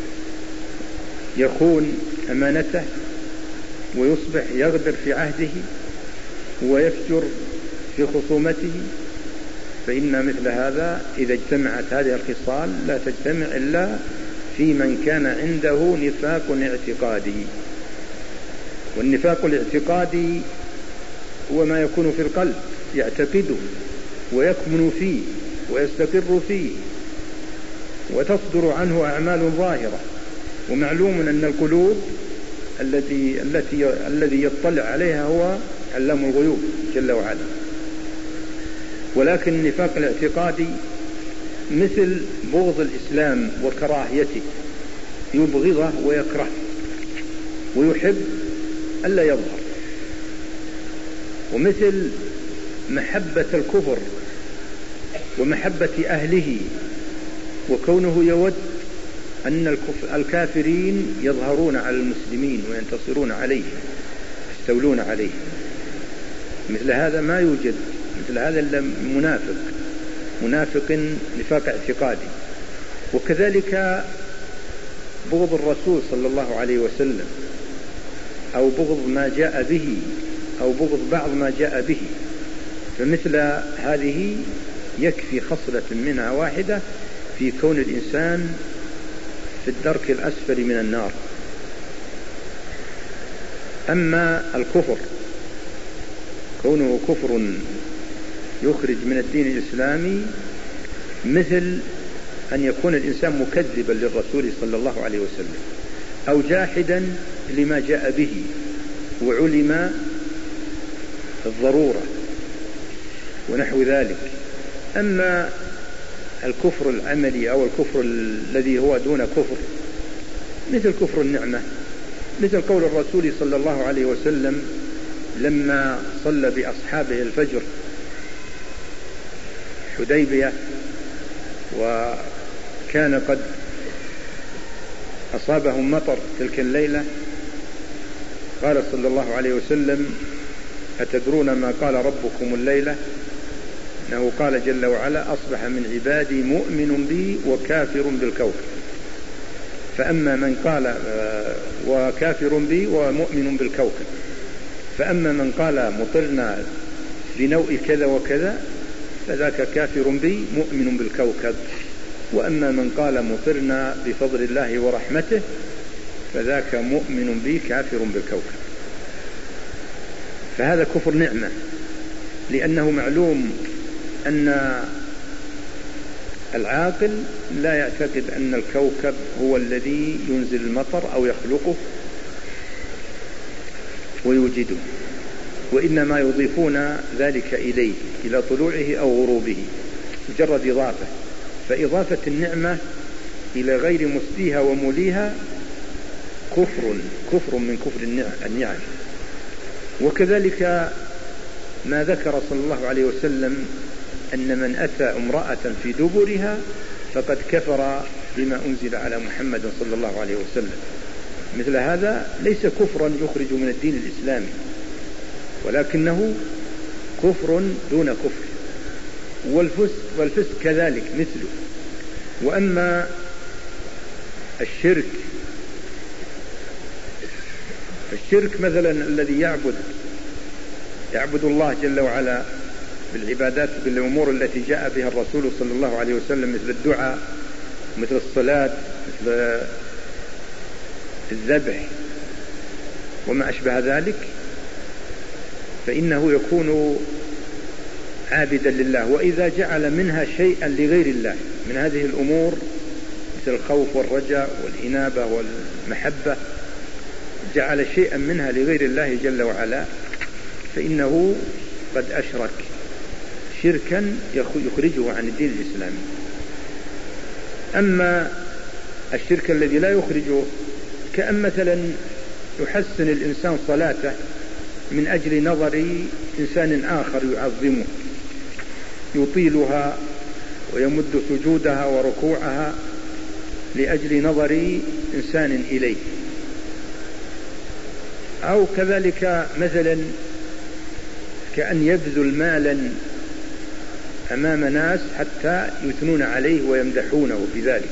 يخون أمانته، ويصبح يغدر في عهده، ويفجر في خصومته، فإن مثل هذا إذا اجتمعت هذه الخصال لا تجتمع إلا في من كان عنده نفاق اعتقادي. والنفاق الاعتقادي هو ما يكون في القلب، يعتقده ويكمن فيه ويستقر فيه وتصدر عنه أعمال ظاهرة. ومعلوم أن القلوب الذي يطلع عليها هو علام الغيوب جل وعلا. ولكن النفاق الاعتقادي مثل بغض الإسلام وكراهيته، يبغضه ويكره ويحب ألا يظهر. ومثل محبة الكفر ومحبة أهله، وكونه يود أن الكافرين يظهرون على المسلمين وينتصرون عليهم يستولون عليهم. مثل هذا ما يوجد مثل هذا إلا منافق. منافق نفاق اعتقادي. وكذلك بغض الرسول صلى الله عليه وسلم، أو بغض ما جاء به، أو بغض بعض ما جاء به، فمثل هذه يكفي خصلة منها واحدة في كون الإنسان في الدرك الأسفل من النار. أما الكفر كونه كفر يخرج من الدين الإسلامي، مثل أن يكون الإنسان مكذبا للرسول صلى الله عليه وسلم، أو جاحدا لما جاء به وعلم الضرورة ونحو ذلك. أما الكفر العملي أو الكفر الذي هو دون كفر، مثل كفر النعمة، مثل قول الرسول صلى الله عليه وسلم لما صلى بأصحابه الفجر حديبية، وكان قد أصابهم مطر تلك الليلة، قال صلى الله عليه وسلم: أتدرون ما قال ربكم الليلة؟ إنه قال جل وعلا: أصبح من عبادي مؤمن بي وكافر بالكوكب. فأما من قال وكافر بي ومؤمن بالكوكب، فأما من قال مطرنا بنوء كذا وكذا فذاك كافر بي مؤمن بالكوكب، وأما من قال مطرنا بفضل الله ورحمته فذاك مؤمن بي كافر بالكوكب. فهذا كفر نعمة، لأنه معلوم أن العاقل لا يعتقد أن الكوكب هو الذي ينزل المطر أو يخلقه ويوجده، وإنما يضيفون ذلك إليه، إلى طلوعه أو غروبه، مجرد إضافة. فإضافة النعمة إلى غير مسديها وموليها كفر من كفر النعم. وكذلك ما ذكر صلى الله عليه وسلم أن من أتى امرأة في دبرها فقد كفر بما أنزل على محمد صلى الله عليه وسلم. مثل هذا ليس كفرا يخرج من الدين الإسلامي، ولكنه كفر دون كفر. والفسق كذلك مثله. وأما الشرك مثلا الذي يعبد الله جل وعلا بالعبادات بالأمور التي جاء بها الرسول صلى الله عليه وسلم، مثل الدعاء، مثل الصلاة، مثل الذبح وما أشبه ذلك، فإنه يكون عابدا لله. وإذا جعل منها شيئا لغير الله من هذه الأمور مثل الخوف والرجاء والإنابة والمحبة، جعل شيئا منها لغير الله جل وعلا، فإنه قد أشرك شركا يخرجه عن الدين الإسلامي. أما الشرك الذي لا يخرجه، كأن مثلا يحسن الإنسان صلاته من أجل نظر إنسان آخر يعظمه، يطيلها ويمد سجودها وركوعها لأجل نظر إنسان إليه. أو كذلك مثلا كأن يبذل مالا أمام ناس حتى يثنون عليه ويمدحونه بذلك،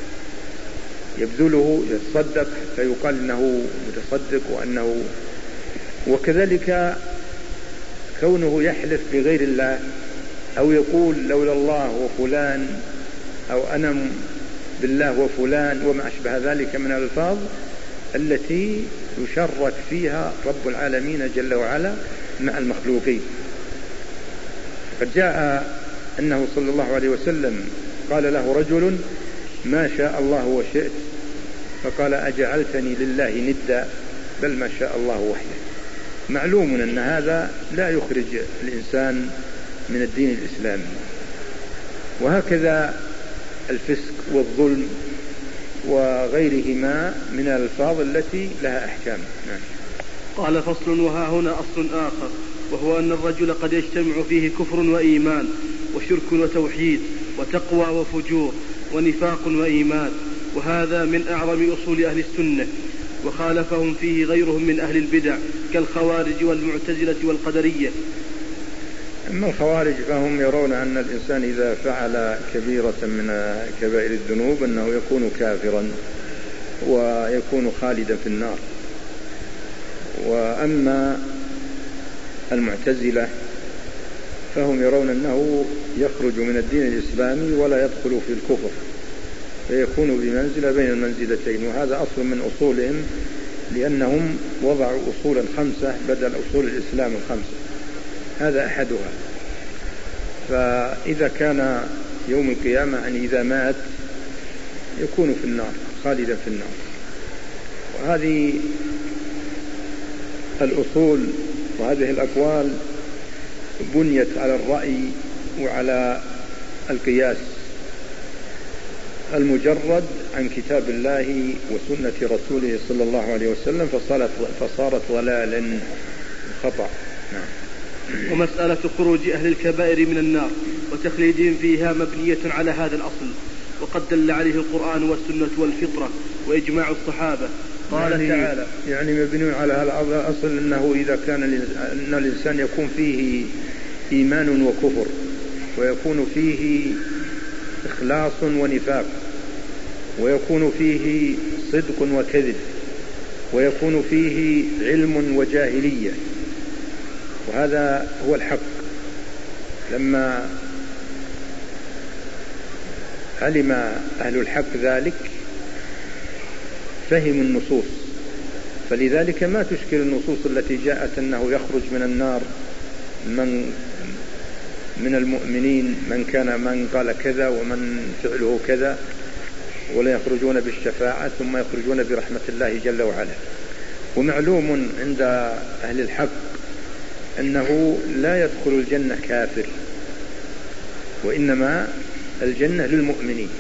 يبذله يتصدق فيقال إنه متصدق وأنه. وكذلك كونه يحلف بغير الله، أو يقول لولا الله وفلان، أو أنا بالله وفلان، وما أشبه ذلك من الألفاظ التي يشرك فيها رب العالمين جل وعلا مع المخلوقين. قد جاء أنه صلى الله عليه وسلم قال له رجل: ما شاء الله وشئت، فقال: أجعلتني لله ندا، بل ما شاء الله وحده. معلوم أن هذا لا يخرج الإنسان من الدين الإسلامي. وهكذا الفسق والظلم وغيرهما من الألفاظ التي لها أحكام. نعم. قال: فصل. وها هنا أصل آخر، وهو أن الرجل قد يجتمع فيه كفر وإيمان وشرك وتوحيد وتقوى وفجور ونفاق وإيمان، وهذا من أعظم أصول أهل السنة، وخالفهم فيه غيرهم من أهل البدع كالخوارج والمعتزلة والقدرية. أما الخوارج فهم يرون أن الإنسان إذا فعل كبيرة من كبائر الذنوب أنه يكون كافرا ويكون خالدا في النار. وأما المعتزلة فهم يرون أنه يخرج من الدين الإسلامي ولا يدخل في الكفر، فيكون بمنزلة بين المنزلتين، وهذا أصل من أصولهم، لأنهم وضعوا أصولا 5 بدل أصول الإسلام 5، هذا أحدها. فإذا كان يوم القيامة يعني إذا مات يكون في النار خالدا في النار. وهذه الأصول وهذه الأقوال بنيت على الرأي وعلى القياس المجرد عن كتاب الله وسنة رسوله صلى الله عليه وسلم، فصارت ضلالا خطأ. نعم. ومسألة خروج أهل الكبائر من النار وتخليدهم فيها مبنية على هذا الأصل، وقد دل عليه القرآن والسنة والفطرة وإجماع الصحابة. قال تعالى يعني مبني على هذا الأصل أنه إذا كان أن الإنسان يكون فيه إيمان وكفر، ويكون فيه إخلاص ونفاق، ويكون فيه صدق وكذب، ويكون فيه علم وجاهلية، وهذا هو الحق. لما علم أهل الحق ذلك فهموا النصوص، فلذلك ما تشكل النصوص التي جاءت أنه يخرج من النار من المؤمنين من قال كذا ومن فعله كذا، ولا يخرجون بالشفاعة ثم يخرجون برحمة الله جل وعلا. ومعلوم عند أهل الحق أنه لا يدخل الجنة كافر، وإنما الجنة للمؤمنين.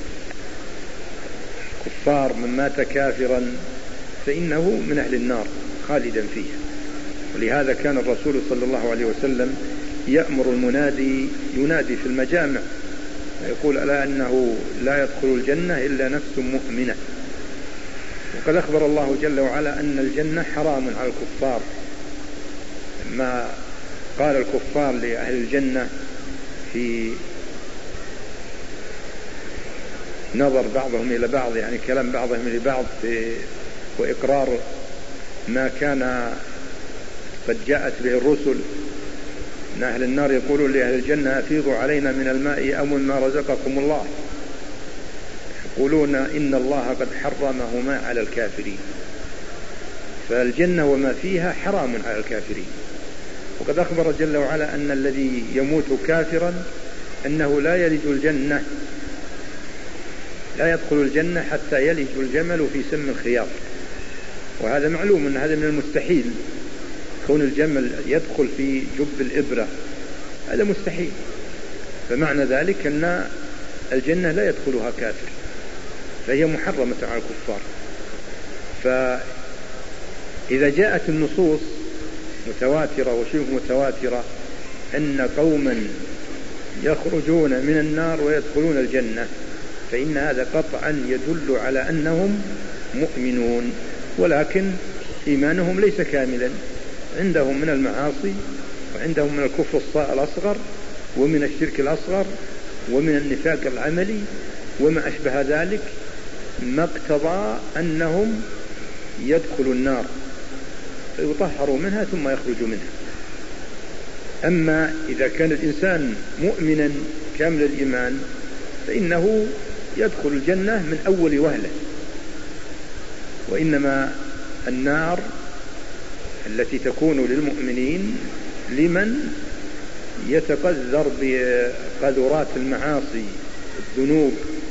كفار من مات كافرا فإنه من أهل النار خالدا فيها. ولهذا كان الرسول صلى الله عليه وسلم يأمر المنادي ينادي في المجامع يقول ألا أنه لا يدخل الجنة إلا نفس مؤمنة. وقد أخبر الله جل وعلا أن الجنة حرام على الكفار، ما قال الكفار لأهل الجنة في نظر بعضهم إلى بعض، يعني كلام بعضهم لبعض وإقرار ما كان قد جاءت به الرسل، أن أهل النار يقولون لأهل الجنة أفيضوا علينا من الماء أو مما رزقكم الله، يقولون إن الله قد حرمهما على الكافرين. فالجنة وما فيها حرام على الكافرين. وقد أخبر جل وعلا أن الذي يموت كافرا أنه لا يلج الجنة، لا يدخل الجنة حتى يلج الجمل في سم الخياط. وهذا معلوم أن هذا من المستحيل، كون الجمل يدخل في جب الإبرة هذا مستحيل. فمعنى ذلك أن الجنة لا يدخلها كافر، فهي محرمة على الكفار. فإذا جاءت النصوص متواترة وشبه متواترة أن قوما يخرجون من النار ويدخلون الجنة، فإن هذا قطعا يدل على أنهم مؤمنون، ولكن إيمانهم ليس كاملا، عندهم من المعاصي وعندهم من الكفر الأصغر ومن الشرك الأصغر ومن النفاق العملي وما أشبه ذلك، ما اقتضى أنهم يدخلوا النار فيطهروا منها ثم يخرجوا منها. أما إذا كان الإنسان مؤمنا كامل الإيمان فإنه يدخل الجنة من أول وهلة. وإنما النار التي تكون للمؤمنين لمن يتقذر بقذرات المعاصي الذنوب،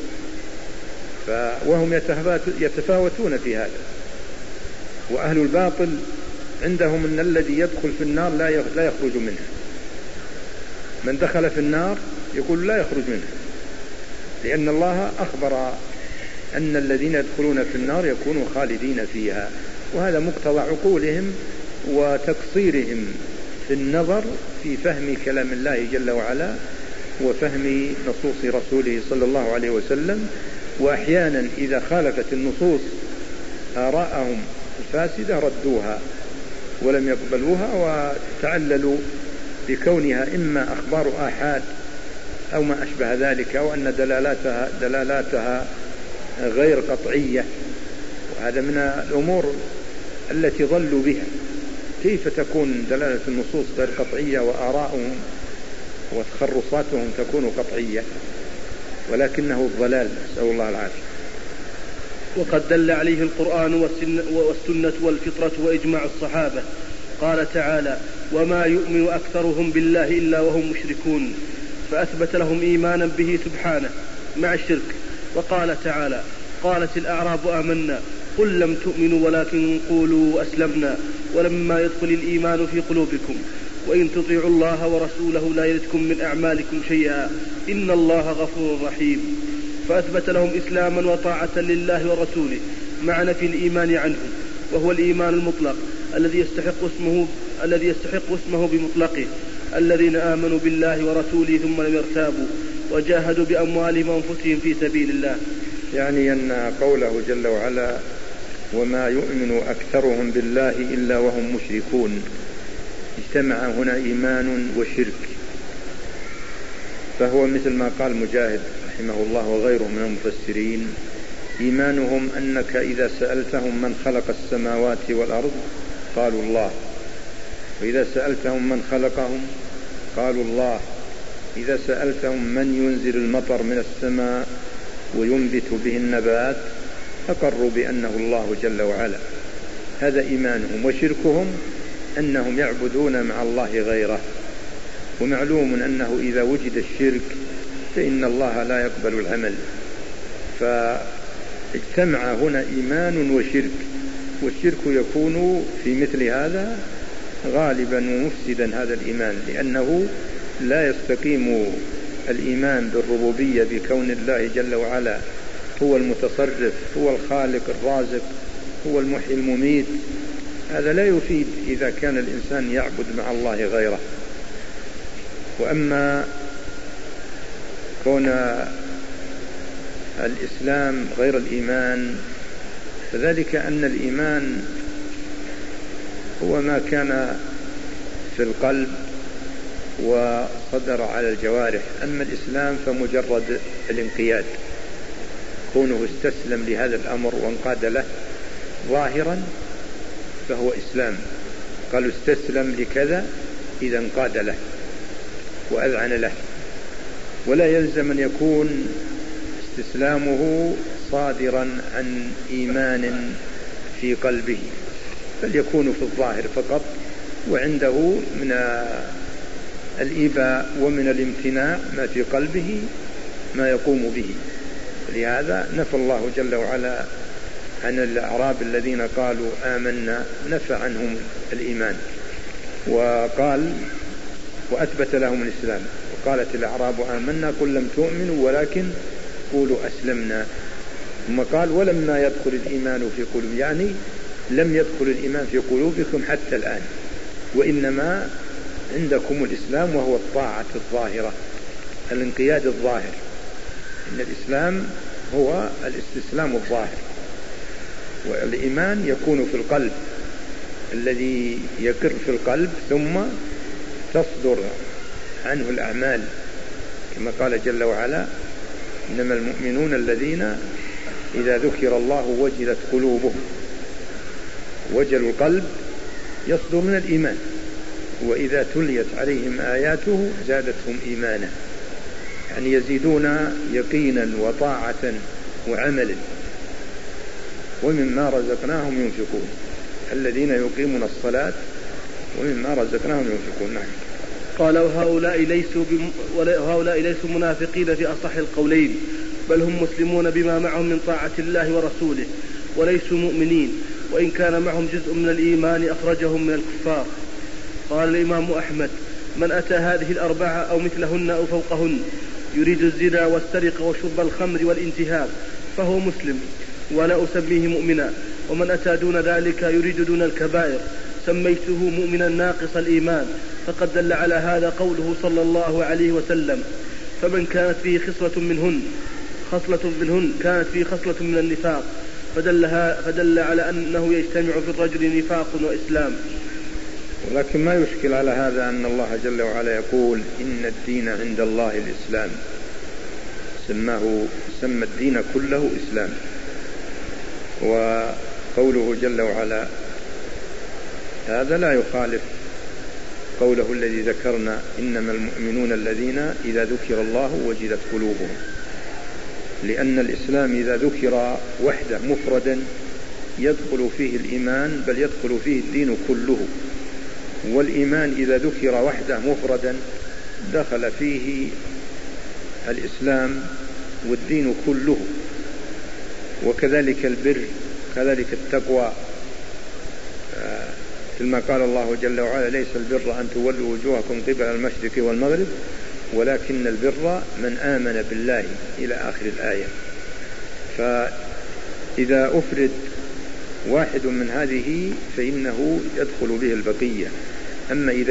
وهم يتفاوتون في هذا. وأهل الباطل عندهم أن الذي يدخل في النار لا يخرج منها، من دخل في النار يقول لا يخرج منها، لأن الله أخبر أن الذين يدخلون في النار يكونوا خالدين فيها. وهذا مقتضى عقولهم وتقصيرهم في النظر في فهم كلام الله جل وعلا وفهم نصوص رسوله صلى الله عليه وسلم. وأحيانا إذا خالفت النصوص آراءهم الفاسدة ردوها ولم يقبلوها وتعللوا بكونها إما أخبار آحاد أو ما أشبه ذلك، أو أن دلالاتها غير قطعية، وهذا من الأمور التي ضلوا بها. كيف تكون دلالة النصوص غير قطعية وآراؤهم وتخرصاتهم تكون قطعية؟ ولكنه الضلال، نسأل الله العافية. وقد دل عليه القرآن والسنة والفطرة وإجماع الصحابة. قال تعالى: وما يؤمن أكثرهم بالله إلا وهم مشركون، فأثبت لهم إيمانا به سبحانه مع الشرك. وقال تعالى: قالت الأعراب آمنا قل لم تؤمنوا ولكن قولوا أسلمنا ولما يدخل الإيمان في قلوبكم وإن تطيعوا الله ورسوله لا يلدكم من أعمالكم شيئا إن الله غفور رحيم. فأثبت لهم إسلاما وطاعة لله ورسوله مع نفي الإيمان عنهم، وهو الإيمان المطلق الذي يستحق اسمه بمطلقه، الذين آمنوا بالله ورسوله ثم لم يرتابوا وجاهدوا بأموالهم وأنفسهم في سبيل الله. يعني أن قوله جل وعلا: وما يؤمن أكثرهم بالله إلا وهم مشركون، اجتمع هنا إيمان وشرك. فهو مثل ما قال مجاهد رحمه الله وغيره من المفسرين: إيمانهم أنك إذا سألتهم من خلق السماوات والأرض قالوا الله، وإذا سألتهم من خلقهم قالوا الله، إذا سألتهم من ينزل المطر من السماء وينبت به النبات أقروا بأنه الله جل وعلا. هذا إيمانهم. وشركهم أنهم يعبدون مع الله غيره، ومعلوم أنه إذا وجد الشرك فإن الله لا يقبل العمل. فاجتمع هنا إيمان وشرك، والشرك يكون في مثل هذا غالبا ومفسدا هذا الإيمان، لأنه لا يستقيم الإيمان بالربوبية بكون الله جل وعلا هو المتصرف، هو الخالق الرازق، هو المحيي المميت. هذا لا يفيد إذا كان الإنسان يعبد مع الله غيره. وأما كون الإسلام غير الإيمان فذلك أن الإيمان هو ما كان في القلب وصدر على الجوارح، أما الإسلام فمجرد الانقياد، كونه استسلم لهذا الأمر وانقاد له ظاهرا فهو إسلام. قالوا استسلم لكذا إذا انقاد له وأذعن له، ولا يلزم أن يكون استسلامه صادرا عن إيمان في قلبه، بل يكون في الظاهر فقط، وعنده من الإيباء ومن الامتناع ما في قلبه ما يقوم به. لهذا نفى الله جل وعلا عن الأعراب الذين قالوا آمنا، نفى عنهم الإيمان وقال وأثبت لهم الإسلام. وقالت الأعراب آمنا قل لم تؤمنوا ولكن قولوا أسلمنا، ثم قال ولما يدخل الإيمان في قلوبكم، يعني لم يدخل الإيمان في قلوبكم حتى الآن، وإنما عندكم الإسلام وهو الطاعة الظاهرة، الانقياد الظاهر. إن الإسلام هو الاستسلام الظاهر، والإيمان يكون في القلب، الذي يقر في القلب ثم تصدر عنه الأعمال، كما قال جل وعلا: إنما المؤمنون الذين إذا ذكر الله وجلت قلوبهم. وجل القلب يصدر من الإيمان، وإذا تليت عليهم آياته زادتهم إيمانا، يعني يزيدون يقينا وطاعة وعملا. ومما رزقناهم ينفقون، الذين يقيمون الصلاة ومما رزقناهم ينفقون. نعم. قال: وهؤلاء ليسوا منافقين في أصح القولين، بل هم مسلمون بما معهم من طاعة الله ورسوله، وليسوا مؤمنين، وإن كان معهم جزء من الإيمان أخرجهم من الكفار. قال الإمام أحمد: من أتى هذه الأربعة أو مثلهن أو فوقهن يريد الزنا والسرقة وشرب الخمر والانتهاب فهو مسلم ولا أسميه مؤمنا، ومن أتى دون ذلك يريد دون الكبائر سميته مؤمنا ناقص الإيمان. فقد دل على هذا قوله صلى الله عليه وسلم: فمن كانت فيه خصلة منهن كانت فيه خصلة من النفاق، فدل على أنه يجتمع في الرجل نفاق وإسلام. ولكن ما يشكل على هذا أن الله جل وعلا يقول إن الدين عند الله الإسلام، سمى الدين كله إسلام. وقوله جل وعلا هذا لا يخالف قوله الذي ذكرنا إنما المؤمنون الذين إذا ذكر الله وجلت قلوبهم، لأن الإسلام إذا ذكر وحده مفردا يدخل فيه الإيمان، بل يدخل فيه الدين كله. والإيمان إذا ذكر وحده مفردا دخل فيه الإسلام والدين كله. وكذلك البر، كذلك التقوى، كما قال الله جل وعلا ليس البر أن تولوا وجوهكم قبل المشرق والمغرب ولكن البر من آمن بالله إلى آخر الآية. فإذا أفرد واحد من هذه فإنه يدخل به البقية. أما إذا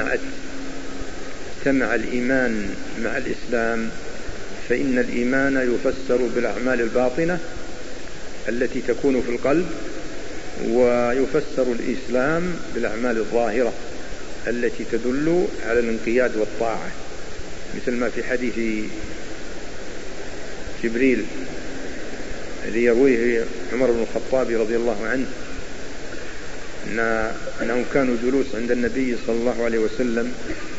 اجتمع الإيمان مع الإسلام فإن الإيمان يفسر بالأعمال الباطنة التي تكون في القلب، ويفسر الإسلام بالأعمال الظاهرة التي تدل على الانقياد والطاعة، مثل ما في حديث جبريل الذي يرويه عمر بن الخطاب رضي الله عنه أنهم كانوا جلوس عند النبي صلى الله عليه وسلم،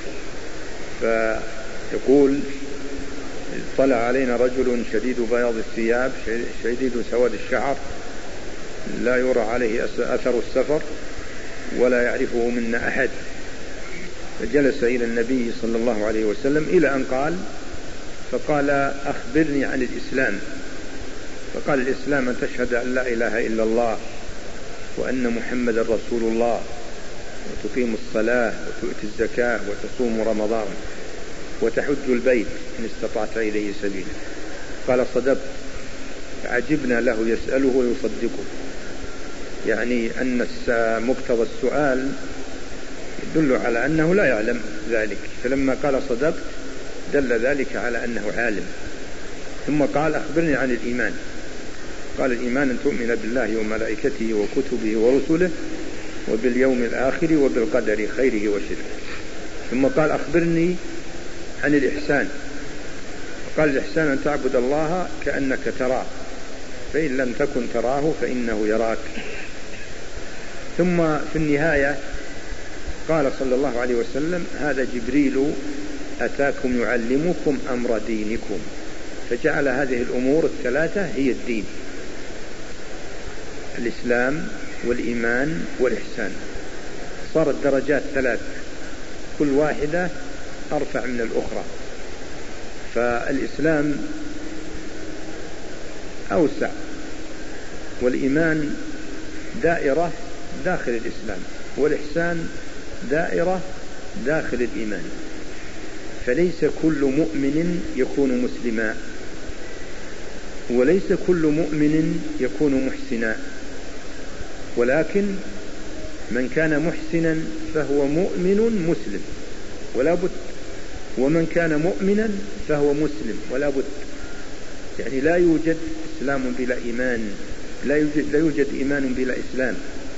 فيقول طلع علينا رجل شديد بياض الثياب شديد سواد الشعر لا يرى عليه أثر السفر ولا يعرفه منا أحد، فجلس إلى النبي صلى الله عليه وسلم إلى أن فقال أخبرني عن الإسلام. فقال الإسلام أن تشهد أن لا إله إلا الله وأن محمد رسول الله وتقيم الصلاة وتؤتي الزكاة وتصوم رمضان وتحج البيت إن استطعت إليه سبيلا. قال صدقت. عجبنا له يسأله ويصدقه، يعني أن مقتضى السؤال يدل على أنه لا يعلم ذلك، فلما قال صدقت دل ذلك على أنه عالم. ثم قال أخبرني عن الإيمان. قال الإيمان أن تؤمن بالله وملائكته وكتبه ورسله وباليوم الآخر وبالقدر خيره وشره. ثم قال أخبرني عن الإحسان. قال الإحسان أن تعبد الله كأنك تراه فإن لم تكن تراه فإنه يراك. ثم في النهاية قال صلى الله عليه وسلم هذا جبريل أتاكم يعلمكم أمر دينكم، فجعل هذه الأمور الثلاثة هي الدين: الإسلام والإيمان والإحسان. صارت درجات ثلاث كل واحدة أرفع من الأخرى، فالإسلام أوسع، والإيمان دائرة داخل الإسلام، والإحسان دائرة داخل الإيمان. فليس كل مؤمن يكون مسلما، وليس كل مؤمن يكون محسنا، ولكن من كان محسنا فهو مؤمن مسلم ولا بد، ومن كان مؤمنا فهو مسلم ولا بد. يعني لا يوجد إسلام بلا إيمان، لا يوجد إيمان بلا إسلام.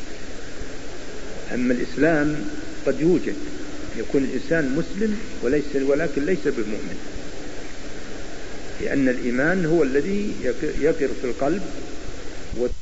أما الإسلام قد يوجد، يكون الإنسان مسلم ولكن ليس بمؤمن، لأن الإيمان هو الذي يقر في القلب